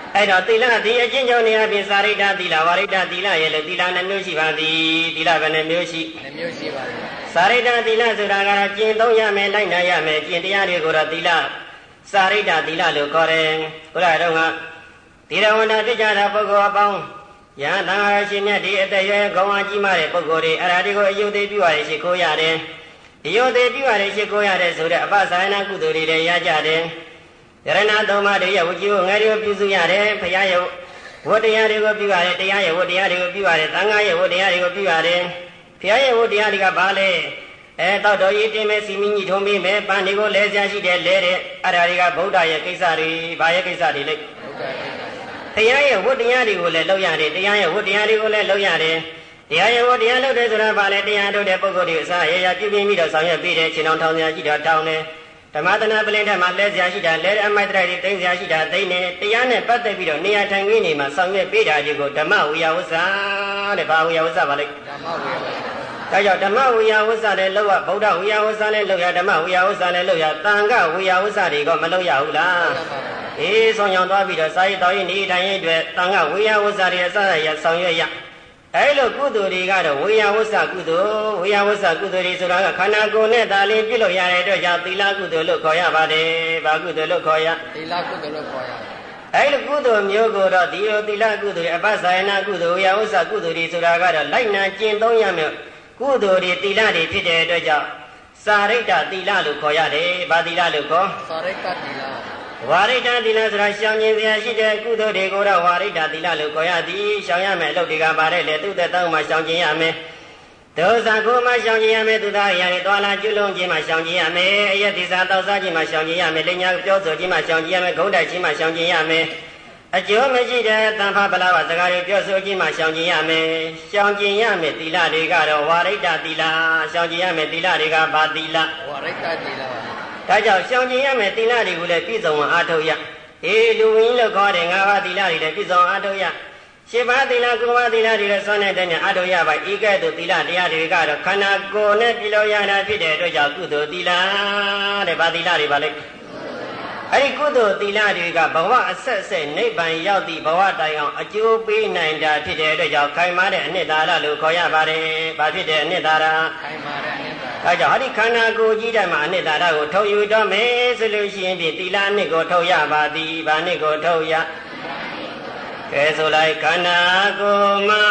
အဲ့တော့သီလဒီအချင်းချင်းနေအပြင်စာရိတ္တသီလဝါရိတ္တသီလရဲ့လို့သီလနှမျိုးရှိပါသည်သီလဘယ်နှမျိုးရှိနှမျိုးရှိပါသည်စာရိတ္တသီလဆိုတာကတော့ကျင့်သုံးရမယ်လိုက်နာရမယ်ကျင့်တရားတွေကိုတော့သီလစာရိတ္တသီလလို့ခေါ်တယ်ဘုရားတော်ကသီလဝန္တာဖြစ်ကြတာပုဂ္ဂိုလ်အပေါင်းယဟန်သံဃာရှင်မြတ်ဒီအတရွယ်ကောင်းအားကြီးမားတဲ့ပုဂ္ဂိုလ်တွေအရာတွေကိုအယုသေးပြုရရှိခိုးရတယ်အယုသေးပြုရရှိခိုးရတယ်ဆိုတဲ့အပ္ပဇာယနာကုသိုလ်တွေလည်းရကြတယ်ယရဏသုံးပါးတွေရဲ့ဝကြည့်ကိုငယ်တွေကိုပြုစုရတယ်ဘုရားရဲ့ဝတ္တရားတွေကိုပြုရတယ်တရားရဲ့ဝတ္တရားတွေကိုပြုရတယ်သံဃာရဲ့ဝတ္တရားတွေကိုပြုရတယ်ဘုရားရဲ့ဝတ္တရားတွေကဘာလဲတောက်တော်ရည်တင်မဲ့စီမင်းကြီးထုံးပြီးမဲ့ပန်းတွေကိုလဲစရာရှိတယ်လဲတဲ့အဲ့ဒါတွေကဗုဒ္ဓရဲ့ကိစ္စတွေဘာရဲ့ကိစ္စတွေလဲတရားရဲ့ဝတ္တရားတွေကိုလည်းလုပ်ရတယ်တရားရဲ့ဝတ္တရားတွေကိုလည်းလုပ်ရတယ်တရားရဲ့ဝတ္တရားလုပ်တယ်ဆိုတာဘာလဲတရားထုတ်တဲ့ပုဂ္ဂိုလ်တွေအစားရရပြုပြီးတော့ဆောင်ရွက်ပြီးတဲ့ခြေတော်ထောင်စရာရှိတာထောင်တယ်ဓမ္မသနာပလင်ထက်မှာလဲစရာရှိတာလဲအမိုက်တရိုက်တွေသိစရာရှိတာသိနေတရားနဲ့ပတ်သက်ပြီးတော့နေရာထိုင်ခင်းနေမှာဆောင်ရွက်ပေးတာကြီးကိုဓမ္မဝိယဝဇ္ဇာတဲ့ဘာဝိယဝဇ္ဇာပါလဲဓမ္မဝိယဝဇ္ဇာဒါကြောင့်ဓမ္မဝိယဝဇ္ဇာလည်းလောက်ရဗုဒ္ဓဝိယဝဇ္ဇာလည်းလောက်ရဓမ္မဝိယဝဇ္ဇာလည်းလောက်ရသံဃဝိယဝဇ္ဇာတွေကမလောက်ရဘူးလားအေးဆောင်ရောက်သွားပြီးတော့စာရေးတော်ရေးနေထိုင်ရေးအတွက်သံဃဝိယဝဇ္ဇာတွေအစရဆောင်ရွက်ရအဲ့လိုကုသိုလ်တွေကတော့ဝိယဝဇ္ဇာကုသိုလ်ဝိယဝဇ္ဇာကုသိုလ်တွေဆိုတာကခန္ဓာကိုယ်နဲ့ဒါလေးပြုလို့ရတဲ့အတွက်ကြောင့်သီလကုသိုလ်လို့ခေါ်ရပါတယ်။ဘာကုသိုလ်လို့ခေါ်ရသီလကုသိုလ်လို့ခေါ်ရအဲ့လိုကုသိုလ်မျိုးကိုတော့ဒီလိုသီလကုသိုလ်အပ္ပဇာယနာကုသိုလ်ဝိယဝဇ္ဇာကုသိုလ်တွေဆိုတာကတော့လိုက်နာကျင့်သုံးရမယ်ကုသိုလ်တွေသီလတွေဖြစ်တဲ့အတွက်ကြောင့်စာရိတ္တသီလလို့ခေါ်ရတယ်။ဘာသီလလို့ခေါ်စာရိတ္တသီလဝါရိတ္တသီလဆိုတာရှောင်ကျင်စရာရှိတဲ့ကုသိုလ်တွေကိုတော့ဝါရိတ္တသီလလို့ခေါ်ရသည်ရှောင်ရမယ်အလုပ်တွေကပါတယ်လေသူ့သက်တောင်းမှရှောင်ကျင်ရမယ်ဒုစရကိုမှရှောင်ကျင်ရမယ်သူသားရည်သွားလာကျွလုံးခြင်းမှရှောင်ကျင်ရမယ်အယက်ဒီစာတောက်စားခြင်းမှရှောင်ကျင်ရမယ်လညာပြောဆိုခြင်းမှရှောင်ကျင်ရမယ်ဂုဏ်တိုက်ခြင်းမှရှောင်ကျင်ရမယ်အကျိုးမရှိတဲ့တန်ဖပလာဝစကားတွေပြောဆိုခြင်းမှရှောင်ကျင်ရမယ်ရှောင်ကျင်ရမယ်သီလတွေကတော့ဝါရိတ္တသီလရှောင်ကျင်ရမယ်သီလတွေကဘာသီလဝါရိတ္တသီလဒါကြောင့်ရှောင်ကျင်ရမယ်သီလတွေကိုလည်းပြည့်စုံအောင်အားထုတ်ရအေးလူဝင်းလို့ခေါ်တဲ့၅ပါးသီလတွေလည်းပြည့်စုံအားထုတ်ရ၈ပါးသီလ၉ပါးသီလတွေလည်းစွန့်တဲ့နဲ့အားထုတ်ရပါဤကဲ့သို့သီလတရားတွေကတော့ခန္ဓာကိုယ်နဲ့ပြုလို့ရတာဖြစ်တဲ့အတွက်ကြောင့်ကုသိုလ်သီလတဲ့ဗာသီလတွေပါလေအဲ့ဒီကုသိုလ်သီလတွေကဘဝအဆက်ဆက်နိဗ္ဗာန်ရောက်သည့်ဘဝတိုင်အောင်အကျိုးပေးနိုင်တာဖြစ်တဲ့အတွက်ကြောင့်ခိုင်မာတဲ့အနှစ်သာရလို့ခေါ်ရပါတယ်။ဘာဖြစ်တဲ့အနှစ်သာရခိုင်မာတဲ့အနှစ်သာရဒါကြောင့်ဟောဒီခန္ဓာကိုယ်ကြီးတိုင်းမှာအနှစ်သာရကိုထုတ်ယူတော့မယ်ဆိုလို့ရှိရင်ဒီသီလနှစ်ကိုထုတ်ရပါသည်။ဘာနှစ်ကိုထုတ်ရကဲဆိုလိုက်ခန္ဓာကိုယ်မှာ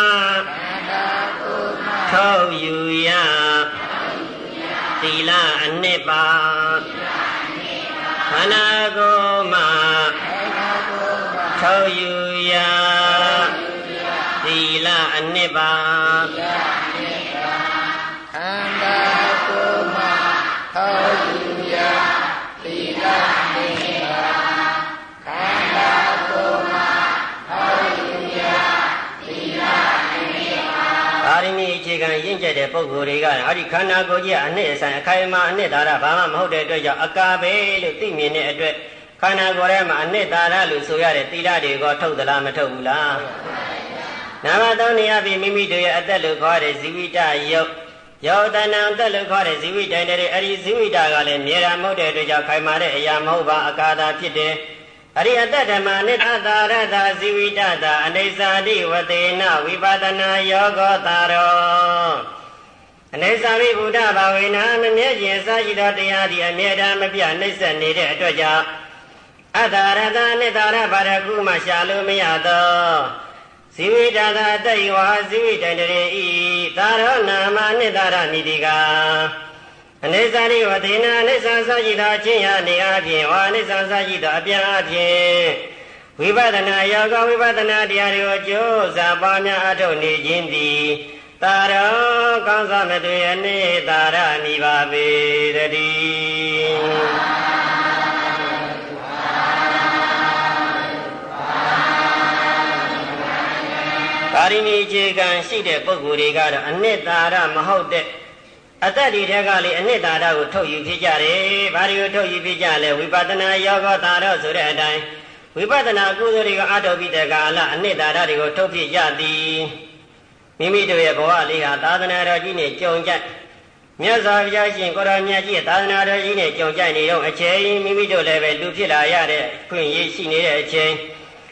ထုတ်ယူရသီလအနှစ်ပါခန္ဓာကိုယ်မှာထုတ်ယူရသီလအနှစ်ပါခန္ဓာကိုယ်မှာထုတ်ယူရသီလအနှစ်ပါခန္ဓာကိုယ်မှာထုတ်ယူရသီလအနှစ်ပါဒါရမီအခြေခံရင့်ကျက်တဲ့ပုဂ္ဂိုလ်တွေကအဲ့ဒီခန္ဓာကိုယ်ကြီးအနှစ်အဆိုင်အခိုင်အမာအနှစ်သာရဘာမှမဟုတ်တဲ့အတွက်ကြောင့်အကာပဲလို့သိမြင်တဲ့အတွက်ခန္ဓာကိုယ်ထဲမှာအနှစ်သာရလို့ဆိုရတဲ့သီလတွေကိုထုတ်သလားမထုတ်ဘူးလားနာမသုံးနေရပြီမိမိတို့ရဲ့အသက်လို့ခေါ်တဲ့ဇီဝိတယုတ်ယောတနံအသက်လို့ခေါ်တဲ့ဇီဝိတန်တဲ့အဲ့ဒီဇီဝိတကလည်းမြေတာမဟုတ်တဲ့အတွက်ကြောင့်ခိုင်မာတဲ့အရာမဟုတ်ပါအကာသာဖြစ်တယ်အရိယတဓမ္မနိတ္တာရတဇီဝိတတာအနေစာတိဝတေနဝိပဒနာယောဂောတာရောအနေစာဝိဗုဒ္ဓဘာဝေနာမမြဲခြင်းစာရှိသောတရားသည်အမြဲတမ်းမပြတ်နှိမ့်ဆက်နေတဲ့အတွက်ကြောင့်အတ္တရတနိတ္တာရဘာရကုမှရှာလို့မရသောဇီဝိတတာတယဝဇီဝိတန္တရေဤသာရောနာမနိတ္တာရမိတိကာအနေစာရိဝသေနာအနေစာစာရှိသောအချင်းရာနေအပြင်ဝါအနေစာစာရှိသောအပြန်အပြင်ဝိပဿနာယောဂဝိပဿနာတရားတွေကိုကြိုးစားပွားများအထုတ်နေခြင်းသည်သာရောကောင်းစွာမသွေအနေသာရနိဗ္ဗာပေတည်းပါရမီအခြေခံရှိတဲ့ပုဂ္ဂိုလ်တွေကတော့အနှစ်သာရမဟုတ်တဲ့အတ္တဒီထဲကလေအနှစ်သာရကိုထုတ်ယူဖြစ်ကြတယ်။ဘာတွေကိုထုတ်ယူဖြစ်ကြလဲဝိပဿနာယောဂသာရဆိုတဲ့အတိုင်းဝိပဿနာကုသိုလ်တွေကအထုတ်ပြီးတဲ့ကာလအနှစ်သာရတွေကိုထုတ်ဖြစ်ကြသည်မိမိတို့ရဲ့ဘဝလေးဟာသာသနာတော်ကြီးနဲ့ကြုံကြိုက်မြတ်စွာဘုရားရှင်ကိုရောမြတ်ကြီးရဲ့သာသနာတော်ကြီးနဲ့ကြုံကြိုက်နေတော့အချိန်မိမိတို့လည်းပဲလူဖြစ်လာရတဲ့ခွင့်ရရှိနေတဲ့အချိန်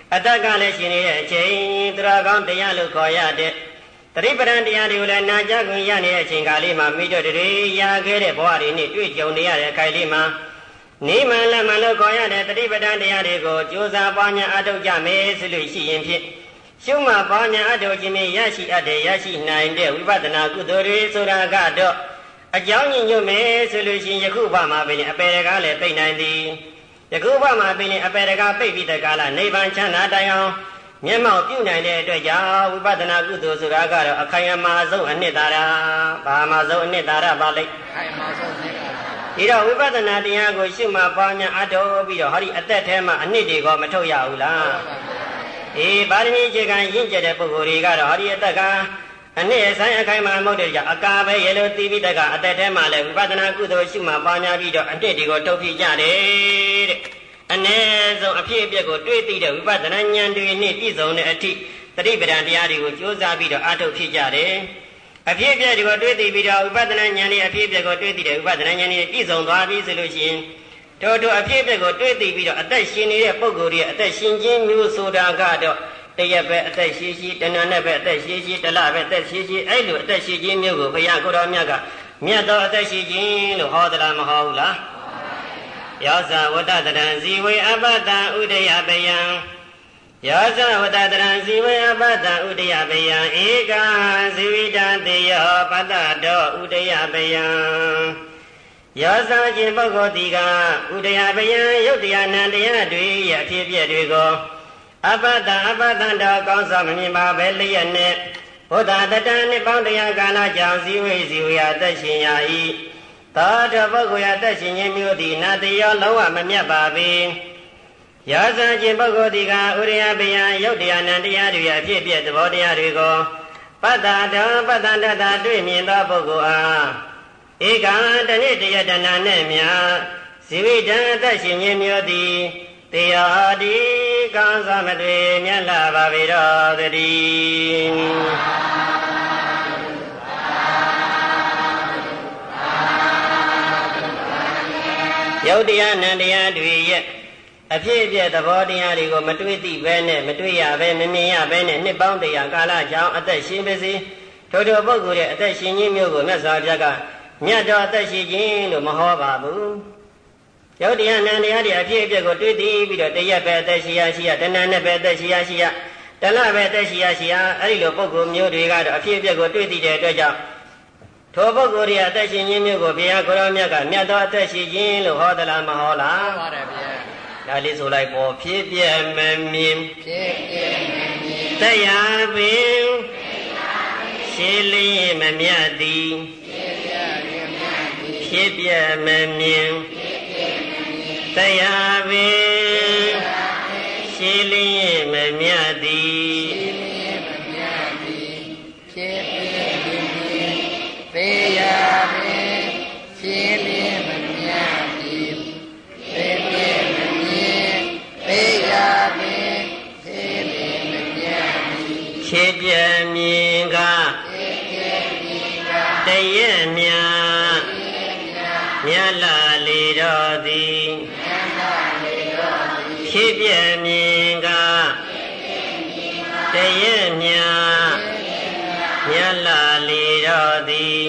အတ္တကလည်းရှင်နေတဲ့အချိန်သူတော်ကောင်းတရားလို့ခေါ်ရတဲ့တတိပဒံတရားတွေကိုလည်းနာကြားခွင့်ရနေတဲ့အချိန်ကာလလေးမှာမိတို့တွေရခဲ့တဲ့ဘဝတွေနဲ့တွေ့ကြုံနေရတဲ့ခိုင်လေးမှာနိမလမလို့ခေါ်ရတဲ့တတိပဒံတရားတွေကိုကြိုးစားပွားများအထောက်ကြမယ်ဆိုလို့ရှိရင်ဖြင့်ရှုမှတ်ပွားများအထောက်ခြင်းဖြင့်ရရှိအပ်တဲ့ရရှိနိုင်တဲ့ဝိပဿနာကုသိုလ်တွေဆိုတာကတော့အကြောင်းညွှန်မယ်ဆိုလို့ရှိရင်ယခုဘမှာပင်အပေတကားလည်းသိနိုင်သည်ယခုဘမှာပင်အပေတကားပိတ်ပြီးတဲ့ကာလနိဗ္ဗာန်ချမ်းသာတိုင်အောင်မျက်မှောက်ပြုနိုင်တဲ့အတွက်ကြောင့်ဝိပဿနာကုသိုလ်ဆိုတာကတော့အခိုင်အမာဆုံးအနှစ်သာရဘာမှဆုံးအနှစ်သာရပါလိမ့်အခိုင်အမာဆုံးအနှစ်သာရဒီတော့ဝိပဿနာတရားကိုရှုမှတ်ပွားများအထောက်ပြီးတော့ဟောဒီအသက်ထဲမှာအနှစ်တွေကမထုတ်ရဘူးလားပါရမီအခြေခံရင့်ကျက်တဲ့ပုဂ္ဂိုလ်တွေကတော့ဟောဒီအသက်ကအနှစ်အဆိုင်အခိုင်အမာမဟုတ်တဲ့ကြောင့်အကာပဲရေလို့သိပြီးတကအသက်ထဲမှာလည်းဝိပဿနာကုသိုလ်ရှုမှတ်ပွားများပြီးတော့အနှစ်တွေကိုထုတ်ဖြစ်ကြတယ်တဲ့အနည်းဆုံးအဖြစ်အပျက်ကိုတွေးသိတဲ့ဝိပဿနာဉာဏ်တွေနဲ့ပြည့်စုံတဲ့အထိတတိပဒံတရားတွေကိုကြိုးစားပြီးတော့အထုတ်ဖြစ်ကြတယ်အဖြစ်အပျက်တွေကိုတွေးသိပြီးတော့ဝိပဿနာဉာဏ်နဲ့အဖြစ်အပျက်ကိုတွေးသိတဲ့ဝိပဿနာဉာဏ်နဲ့ပြည့်စုံသွားပြီဆိုလို့ရှိရင်တို့အဖြစ်အပျက်ကိုတွေးသိပြီးတော့အသက်ရှင်နေတဲ့ပုဂ္ဂိုလ်ရဲ့အသက်ရှင်ခြင်းမျိုးဆိုတာကတော့တရက်ပဲအသက်ရှိရှိတဏှာနဲ့ပဲအသက်ရှိရှိတလပဲအသက်ရှိရှိအဲ့လိုအသက်ရှိခြင်းမျိုးကိုဘုရားကိုတော်မြတ်ကမြတ်သောအသက်ရှိခြင်းလို့ဟောသလားမဟောဘူးလားယောဇဝတ္တတရံဇီဝေအပတ္တဥဒယပယံယောဇဝတ္တတရံဇီဝေအပတ္တဥဒယပယံဧကဇီဝိတံတေယောပတ္တတောဥဒယပယံယောဇခြင်းပုဂ္ဂိုလ်ဒီကဥဒယပယံယုတ်တရားနံတရားတွေရဲ့အဖြစ်အပျက်တွေကိုအပတ္တတောကောင်းစွာမမြင်ပါပဲလျက်နဲ့ဘုဒ္ဓတတန်နှစ်ပေါင်းတရားကာလကြောင့်ဇီဝေအသက်ရှင်ရ၏သောတပုဂ္ဂိုလ်ရသက်ရှင်ခြင်းမျိုးသည်နာတိယောလုံးဝမမြတ်ပါပေယောဇခြင်းပုဂ္ဂိုလ်ဒီကဥရိယပယံယုတ်တရားနံတရားတွေအဖြစ်အပျက်သဘောတရားတွေကိုပတ္တတောပတ္တန္တတာတွေ့မြင်သောပုဂ္ဂိုလ်အားဧကံတဏိတယတနာနဲ့မြဇီဝိတံအသက်ရှင်ခြင်းမျိုးသည်တေယောတိကောင်းစွာမတွေ့မြတ်လာပါပေတော်တည်းယုတ်တရားနံတရားတွေရဲ့အဖြစ်အပျက်သဘောတရားတွေကိုမတွေ့သိပဲနဲ့မတွေ့ရပဲမမြင်ရပဲနဲ့နှစ်ပေါင်းတရားကာလကြောင်းအသက်ရှင်ပါစေထိုပုဂ္ဂိုလ်ရဲ့အသက်ရှင်ခြင်းမျိုးကိုမြတ်စွာဘုရားကမြတ်တော်အသက်ရှင်ခြင်းလို့မဟောပါဘူးယုတ်တရားနံတရားတွေအဖြစ်အပျက်ကိုတွေ့သိပြီးတော့တရက်ပဲအသက်ရှိရတဏှာနဲ့ပဲအသက်ရှိရတလပဲအသက်ရှိရအဲ့ဒီလိုပုဂ္ဂိုလ်မျိုးတွေကတော့အဖြစ်အပျက်ကိုတွေ့သိတဲ့အတွက်ကြောင့်ထိုပုဂ္ဂိုလ်ရဲ့အသက်ရှင်ခြင်းမျိုးကိုဘုရားကိုရောမြတ်ကမြတ်သောအသက်ရှိခြင်းလို့ဟောသလားမဟောလားဟောတယ်ဗျာဒါလေးဆိုလိုက်ပေါ်ဖြစ်ပြမမြင်တရားပင်ရှင်းလင်းမမြတ်သည်ဖြစ်ပြမမြင်တရားပင်ရှင်းလင်းမမြတ်သည်ဖြစ်ပြတရားပင်ရှင်းလင်းမမြတ်သည်ဖြစ်ပြမမြင်တရားပင်ရှင်းလင်းမမြတ်သည်ဖြစ်ပြမြင်ကတရက်မြတ်မြတ်လာလေတော်သည်ဖြစ်ပြမြင်ကတရက်မြတ်မြတ်လာလေတော်သည်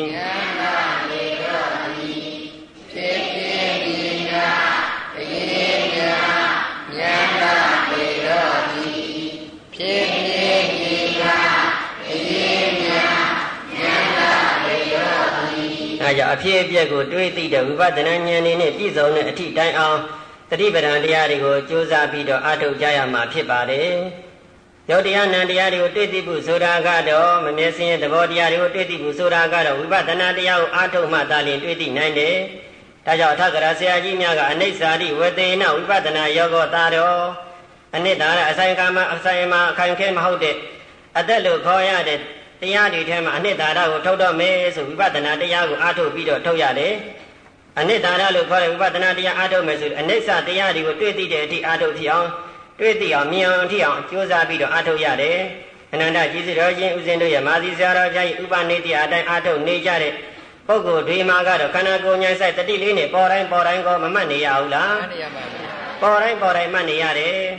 ဖြစ်ပြမြင်ကတရက်မြတ်မြတ်လာလေတော်သည်ဖြစ်ပြမြင်ကတရက်မြတ်မြတ်လာလေတော်သည်အဲကြောင့်အဖြစ်အပျက်ကိုတွေးသိတဲ့ဝိပဿနာဉာဏ်နဲ့ပြည့်စုံတဲ့အထိတိုင်အောင်တတိပဒံတရားတွေကိုကြိုးစားပြီးတော့အထုတ်ကြရမှာဖြစ်ပါတယ်။ယုတ်တရားနံတရားတွေကိုတွေ့သိဖို့ဆိုတာကတော့မမြဲစင်းရဲ့သဘောတရားတွေကိုတွေ့သိဖို့ဆိုတာကတော့ဝိပဿနာတရားကိုအထုတ်မှသာလျှင်တွေ့သိနိုင်တယ်။ဒါကြောင့်အထက်ကရာဆရာကြီးများကအနိစ္စတိဝတေနဝိပဿနာယောဂောတာတော်အနိတ္တရအဆိုင်ကာမအဆိုင်မှာအခိုင်ခဲမဟုတ်တဲ့အသက်လို့ခေါ်ရတဲ့တရားတွေထဲမှာအနိတ္တရကိုထုတ်တော့မယ်ဆိုဝိပဿနာတရားကိုအထုတ်ပြီးတော့ထုတ်ရတယ်။အနိတ္တရလို့ခေါ်တဲ့ဝိပဿနာတရားအားထုတ်မယ်ဆိုအနိစ္စတရားတွေကိုတွေ့သိတဲ့အထိအားထုတ်ဖြစ်အောင်တွေ့သိအောင်မြင်အောင်ထိအောင်ကြိုးစားပြီးတော့အားထုတ်ရတယ်။အနန္တကြီးစွာတော်ရှင်ဥစဉ်တို့ရဲ့မာသီဆရာတော်ကြီးဥပနိတိအတိုင်းအားထုတ်နေကြတဲ့ပုဂ္ဂိုလ်တွေမှာကတော့ခန္ဓာကိုယ်ဉာဏ်ဆိုင်တတိလေးနဲ့ပေါ်တိုင်းကိုမမှတ်နေရဘူးလား။မှတ်နေရပါဘူး။ပေါ်တိုင်းမှတ်နေရတယ်။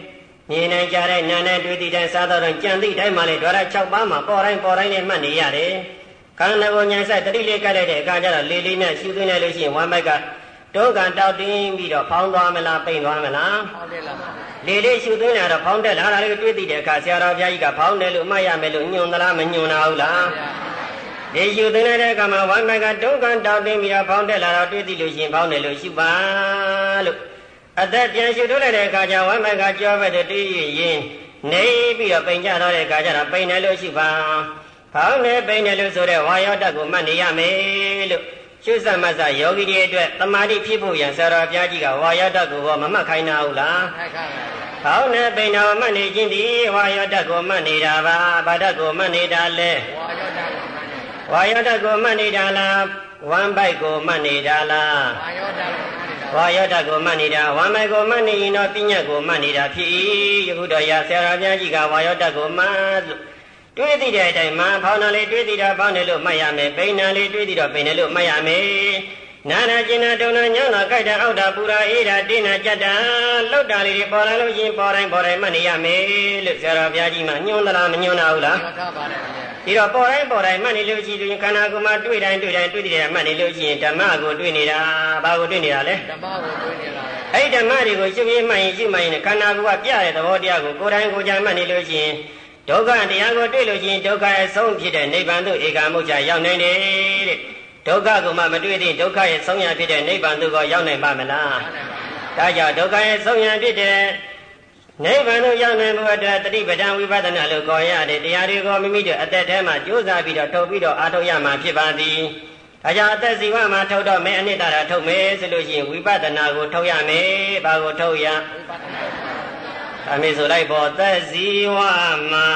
မြင်နိုင်ကြတဲ့နာနဲ့တွေ့သည့်တိုင်းစားတော့ကြံသည့်တိုင်းမှလည်းဓာရ6ပါးမှာပေါ်တိုင်းနဲ့မှတ်နေရတယ်ခန္ဓာကိုယ်ဉာဏ်ဆိုင်တတိလေးကတ်လိုက်တဲ့အခါကျတော့လေးလေးနဲ့ရှုသွင်းလိုက်လို့ရှိရင်ဝမ်းဘက်ကတုံးကန်တောက်တင်းပြီးတော့ဖောင်းသွားမလားပိန်သွားမလားဖောင်းတယ်လားလေးလေးရှုသွင်းလာတော့ဖောင်းတက်လာတာလေးတွေ့သိတဲ့အခါဆရာတော်ဘုရားကြီးကဖောင်းတယ်လို့မှတ်ရမယ်လို့ညွှန်သလားမညွှန်တာဟုတ်လားဒီရှုသွင်းလိုက်တဲ့အခါမှာဝမ်းဘက်ကတုံးကန်တောက်တင်းပြီးတော့ဖောင်းတက်လာတော့တွေ့သိလို့ရှိရင်ဖောင်းတယ်လို့ရှုပါလို့အသက်ပြန်ရှုထုတ်လိုက်တဲ့အခါကျဝမ်းဘက်ကကြောဘက်တည်းရင်နေပြီးတော့ပိန်ကြတော့တဲ့အခါကျတော့ပိန်တယ်လို့ရှုပါဖောင်းတယ်ပိန်တယ်လို့ဆိုတဲ့ဝါယောဓာတ်ကိုမှတ်နေရမယ်လို့ရှုစမစယောဂီတွေအတွက်တမာတိဖြစ်ဖို့ရန်ဆရာတော်ဘုရားကြီးကဝါယောဓာတ်ကိုမမှတ်ခိုင်းတာဟုတ်လားခိုင်းပါဗျာဖောင်းတယ်ပိန်တယ်မှတ်နေခြင်းဒီဝါယောဓာတ်ကိုမှတ်နေတာပါဘာဓာတ်ကိုမှတ်နေတာလဲဝါယောဓာတ်ကိုမှတ်နေတာလားဝမ်းပိုက်ကိုမှတ်နေတာလားဝါယောဓာတ်ကိုမှတ်နေတာဝမ်းပိုက်ကိုမှတ်နေရင်တော့ပညာကိုမှတ်နေတာဖြစ်၏ယခုတော့ရဆရာတော်ဘုရားကြီးကဝါယောဓာတ်ကိုမှတ်လို့တွေးသိတဲ့အတိုင်းမှာဖောင်းတယ်လေးတွေးသိတာဖောင်းတယ်လို့မှတ်ရမယ်ပိန်တယ်လေးတွေးသိတော့ပိန်တယ်လို့မှတ်ရမယ်နာနာကျင်နာတုံနာညောင်းတာကြိုက်တာအောက်တာပူတာအေးတာတင်းတာကြက်တာလှုပ်တာလေးတွေပေါ်လာလို့ရှင်ပေါ်တိုင်းမှတ်နေရမယ်လို့ဆရာတော်ဘုရားကြီးမှညွှန်သလားမညွှန်တာဟုတ်လားမှတ်ပါပါတယ်ခင်ဗျာဒီတော့ပေါ်တိုင်းမှတ်နေလို့ရှိရင်ခန္ဓာကိုယ်မှာတွေ့တိုင်းတွေ့သိတယ်မှတ်နေလို့ရှိရင်ဓမ္မကိုတွေ့နေတာဘာကိုတွေ့နေတာလဲဓမ္မကိုတွေ့နေတာအဲ့ဒီဓမ္မတွေကိုရှုပြီးမှတ်ရင်ခန္ဓာကိုယ်ကပြတဲ့သဘောတရားကိုကိုယ်တိုင်းကိုယ်ကြမှတ်နေလို့ရှိရင်ဒုက္ခတရားကိုတွေ့လို့ရှိရင်ဒုက္ခရဲ့ဆုံးဖြစ်တဲ့နိဗ္ဗာန်သို့ဧကမုတ်ချရောက်နိုင်တယ်တဲ့ဒုက္ခကိုမှမတွေ့သေးဒုက္ခရဲ့ဆုံးရဖြစ်တဲ့နိဗ္ဗာန်သို့ကိုရောက်နိုင်ပါမလားဒါကြောင့်ဒုက္ခရဲ့ဆုံးရဖြစ်တဲ့နိဗ္ဗာန်သို့ရောက်နိုင်ဖို့အတွက်တတိပဒံဝိပဿနာလို့ခေါ်ရတဲ့တရားတွေကိုမိမိတို့အသက်ထဲမှာကြိုးစားပြီးတော့ထုတ်ပြီးတော့အားထုတ်ရမှာဖြစ်ပါသည်ဒါကြောင့်အသက်ဇီဝမှာထုတ်တော့မယ်အနိတ္တရာထုတ်မယ်ဆိုလို့ရှိရင်ဝိပဿနာကိုထုတ်ရမယ်ဘာကိုထုတ်ရအမေဆိုလိုက်ပေါ်သက်ဇီဝမှာ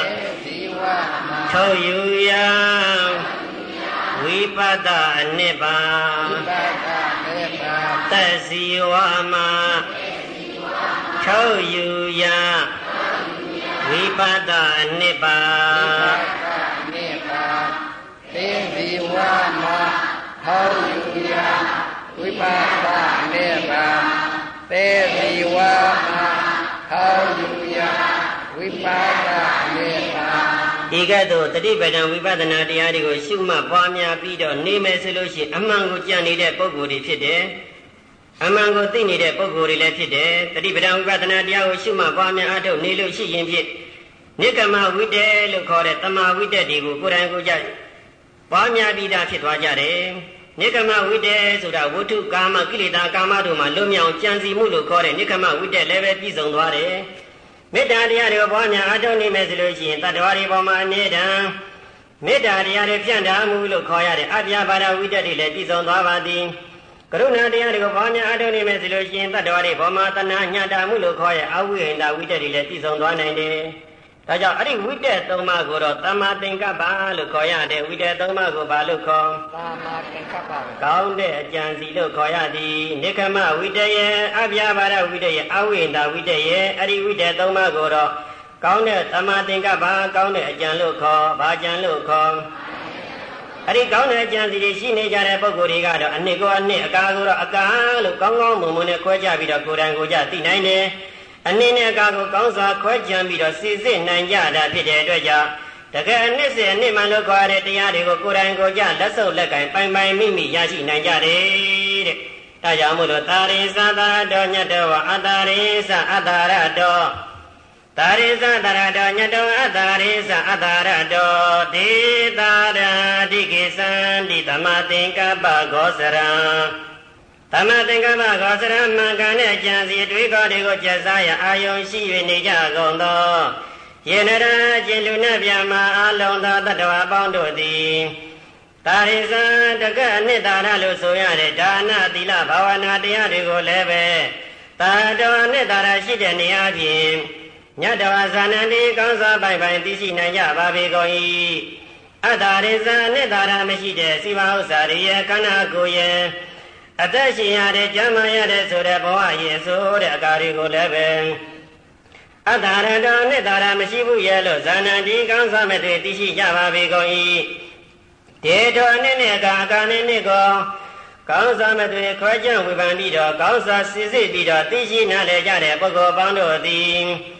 ထုတ်ယူရဝိပဿအနိဗ္ဗာန်သက်ဇီဝမှာထုတ်ယူရဝိပဿအနိဗ္ဗာန်သက်ဇီဝမှာထုတ်ယူရဝိပဿအနိဗ္ဗာန်သက်ဇီဝမှာဟောယူရဝိပဿနာနိဗ္ဗာန်ဒီကဲ့သို့တတိပဒံဝိပဿနာတရားတွေကိုရှုမှတ်ပွားများပြီးတော့နေမယ်ဆိုလို့ရှိရင်အမှန်ကိုကြံနေတဲ့ပုဂ္ဂိုလ်တွေဖြစ်တယ်အမှန်ကိုသိနေတဲ့ပုဂ္ဂိုလ်တွေလည်းဖြစ်တယ်တတိပဒံဝိပဿနာတရားကိုရှုမှတ်ပွားများအားထုတ်နေလို့ရှိရင်ဖြစ်နိကမဝိတ္တေလို့ခေါ်တဲ့တမာဝိတ္တေတွေကိုကိုယ်တိုင်ကိုယ်ကြပွားများပြီးသားဖြစ်သွားကြတယ်နိကမဝိတ္တေဆိုတာဝတ္ထုကာမကိလေသာကာမတို့မှာလွတ်မြောက်ကြံစီမှုလို့ခေါ်တဲ့နိကမဝိတ္တေလည်းပဲပြည့်စုံသွားတယ်မေတ္တာတရားတွေကိုပွားများအားထုတ်နေမယ်ဆိုလို့ရှိရင်တတ္တဝါတွေပေါ်မှာအမြဲတမ်းမေတ္တာတရားတွေဖြန့်ထားမှုလို့ခေါ်ရတဲ့အပြာပါဒဝိတ္တတွေလည်းပြည့်စုံသွားပါသည်ကရုဏာတရားတွေကိုပွားများအားထုတ်နေမယ်ဆိုလို့ရှိရင်တတ္တဝါတွေပေါ်မှာတဏှာညှတာမှုလို့ခေါ်ရအဝိဟိန္ဒဝိတ္တတွေလည်းပြည့်စုံသွားနိုင်တယ်ဒါကြောင့်အဲ့ဒီဝိတ္တသုံးပါးကိုတော့သမ္မာသင်္ကပ္ပလို့ခေါ်ရတယ်ဝိတ္တသုံးပါးကိုဘာလို့ခေါ်သမ္မာသင်္ကပ္ပကောင်းတဲ့အကြံစီလို့ခေါ်ရသည်နိကမဝိတ္တရဲ့အပြာပါဒဝိတ္တရဲ့အဝိဟိန္ဒဝိတ္တရဲ့အဲ့ဒီဝိတ္တသုံးပါးကိုတော့ကောင်းတဲ့သမ္မာသင်္ကပ္ပကောင်းတဲ့အကြံလို့ခေါ်ဘာကြံလို့ခေါ်အဲ့ဒီကောင်းတဲ့အကြံစီတွေရှိနေကြတဲ့ပုဂ္ဂိုလ်တွေကတော့အနှစ်ကိုအနှစ်အကာကိုတော့အကာလို့ကောင်းကောင်းမွန်မွန်နဲ့ခွဲခြားပြီးတော့ကိုယ်တိုင်ကိုယ်ကြသိနိုင်တယ်အနည်းနဲ့အကာကိုကောင်းစွာခွဲခြားပြီးတော့စစ်စစ်နိုင်ကြတာဖြစ်တဲ့အတွက်ကြောင့်တကယ်အနှစ်စဉ်အနှစ်မှလို့ခေါ်ရတဲ့တရားတွေကိုကိုယ်တိုင်ကိုယ်ကြလက်ဆုပ်လက်ကင်ပိုင်ပိုင်မိမိရရှိနိုင်ကြတယ်တဲ့ဒါကြောင့်မို့လို့တာရိသသာတော်ညတဝအတာရိသအတာရတော်တာရိသတာရတော်ညတောအတာရိသအတာရတော်ဒေတာရာဒိကိသံဒီသမသင်္ကပ္ပဂောစရံသမသင်္ကပ္ပဂောစရံမှန်ကန်တဲ့ကြံစီတွေးခေါ်တွေကိုကျက်စားရအာယုံရှိ၍နေကြကုန်သောယေနရာကျင်လူနှင့်ပြမအလုံးသောတတ္တဝါပေါင်းတို့သည်တာရိသံတကအနှစ်သာရလို့ဆိုရတဲ့ဒါနသီလဘာဝနာတရားတွေကိုလည်းပဲတာတော်နှစ်သာရရှိတဲ့နေရာဖြင့်ညတဝဇာနန္တိကောင်းစွာပိုင်ပိုင်သိရှိနိုင်ကြပါပေကုန်၏အတ္တရိသံနှစ်သာရမရှိတဲ့စိဝဥစ္စာတွေရဲ့ခန္ဓာကိုယ်ရဲ့အသက်ရှင်ရတဲ့ကျမ်းမာရတဲ့ဆိုတဲ့ဘဝရဲ့ဆိုတဲ့အကာတွေကိုလည်းပဲအတ္တရတော်နှစ်သာရမရှိဘူးရဲ့လို့ဇာနန္တိကောင်းစွာမဲ့တွေသိရှိကြပါပေကုန်၏ဒေတော်နှစ်နဲ့အကာနဲ့နှစ်ကိုကောင်းစွာမဲ့တွေခွဲခြားဝေဖန်ပြီးတော့ကောင်းစွာစစ်စစ်ပြီးတော့သိရှိနားလည်ကြတဲ့ပုဂ္ဂိုလ်ပေါင်းတို့သည်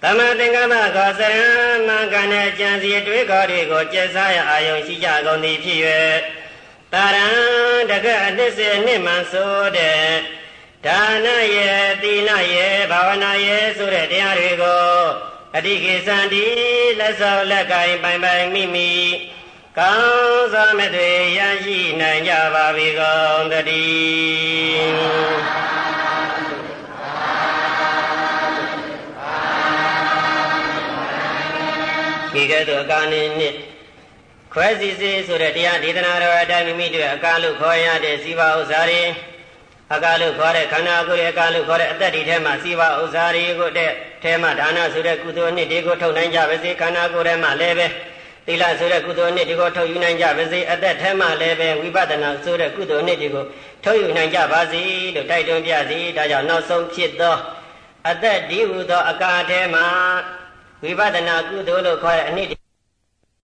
သမသင်္ကပ္ပကောစရမံကနဲ့ကြံစီတွေးခေါ်တွေကိုကျက်စားရအာယုံရှိကြကုန်သည်ဖြစ်၍တာရံတကအနှစ်စေနှစ်မှဆိုတဲ့ဒါနရဲ့သီလရဲ့ဘာဝနာရဲ့ဆိုတဲ့တရားတွေကိုအတိကိသံတိလက်စောလက်ကင်ပိုင်ပိုင်မိမိကောင်းစွာမဲ့တွေရရှိနိုင်ကြပါပြီကုန်တည်းဒီကဲ့သို့အကာနေနှင့်ခွဲစီစီဆိုတဲ့တရားဒေသနာတော်အတိုင်းမိမိတို့အကာလို့ခေါ်ရတဲ့စီဝဥစ္စာတွေအကာလို့ခေါ်တဲ့ခန္ဓာကိုယ်ရဲ့အကာလို့ခေါ်တဲ့အတ္တဒီထဲမှာစီဝဥစ္စာတွေကိုတဲ့ထဲမှာဒါနဆိုတဲ့ကုသိုလ်နှစ်တွေကိုထုတ်နိုင်ကြပါစေခန္ဓာကိုယ်ထဲမှာလည်းပဲသီလဆိုတဲ့ကုသိုလ်နှစ်တွေကိုထုတ်ယူနိုင်ကြပါစေအတ္တထဲမှာလည်းပဲဝိပဿနာဆိုတဲ့ကုသိုလ်နှစ်တွေကိုထုတ်ယူနိုင်ကြပါစေလို့တိုက်တွန်းပြစီဒါကြောင့်နောက်ဆုံးဖြစ်သောအတ္တဒီဟုသောအကာထဲမှာဝိပဿနာကုသိုလ်လို့ခေါ်တဲ့အနှစ်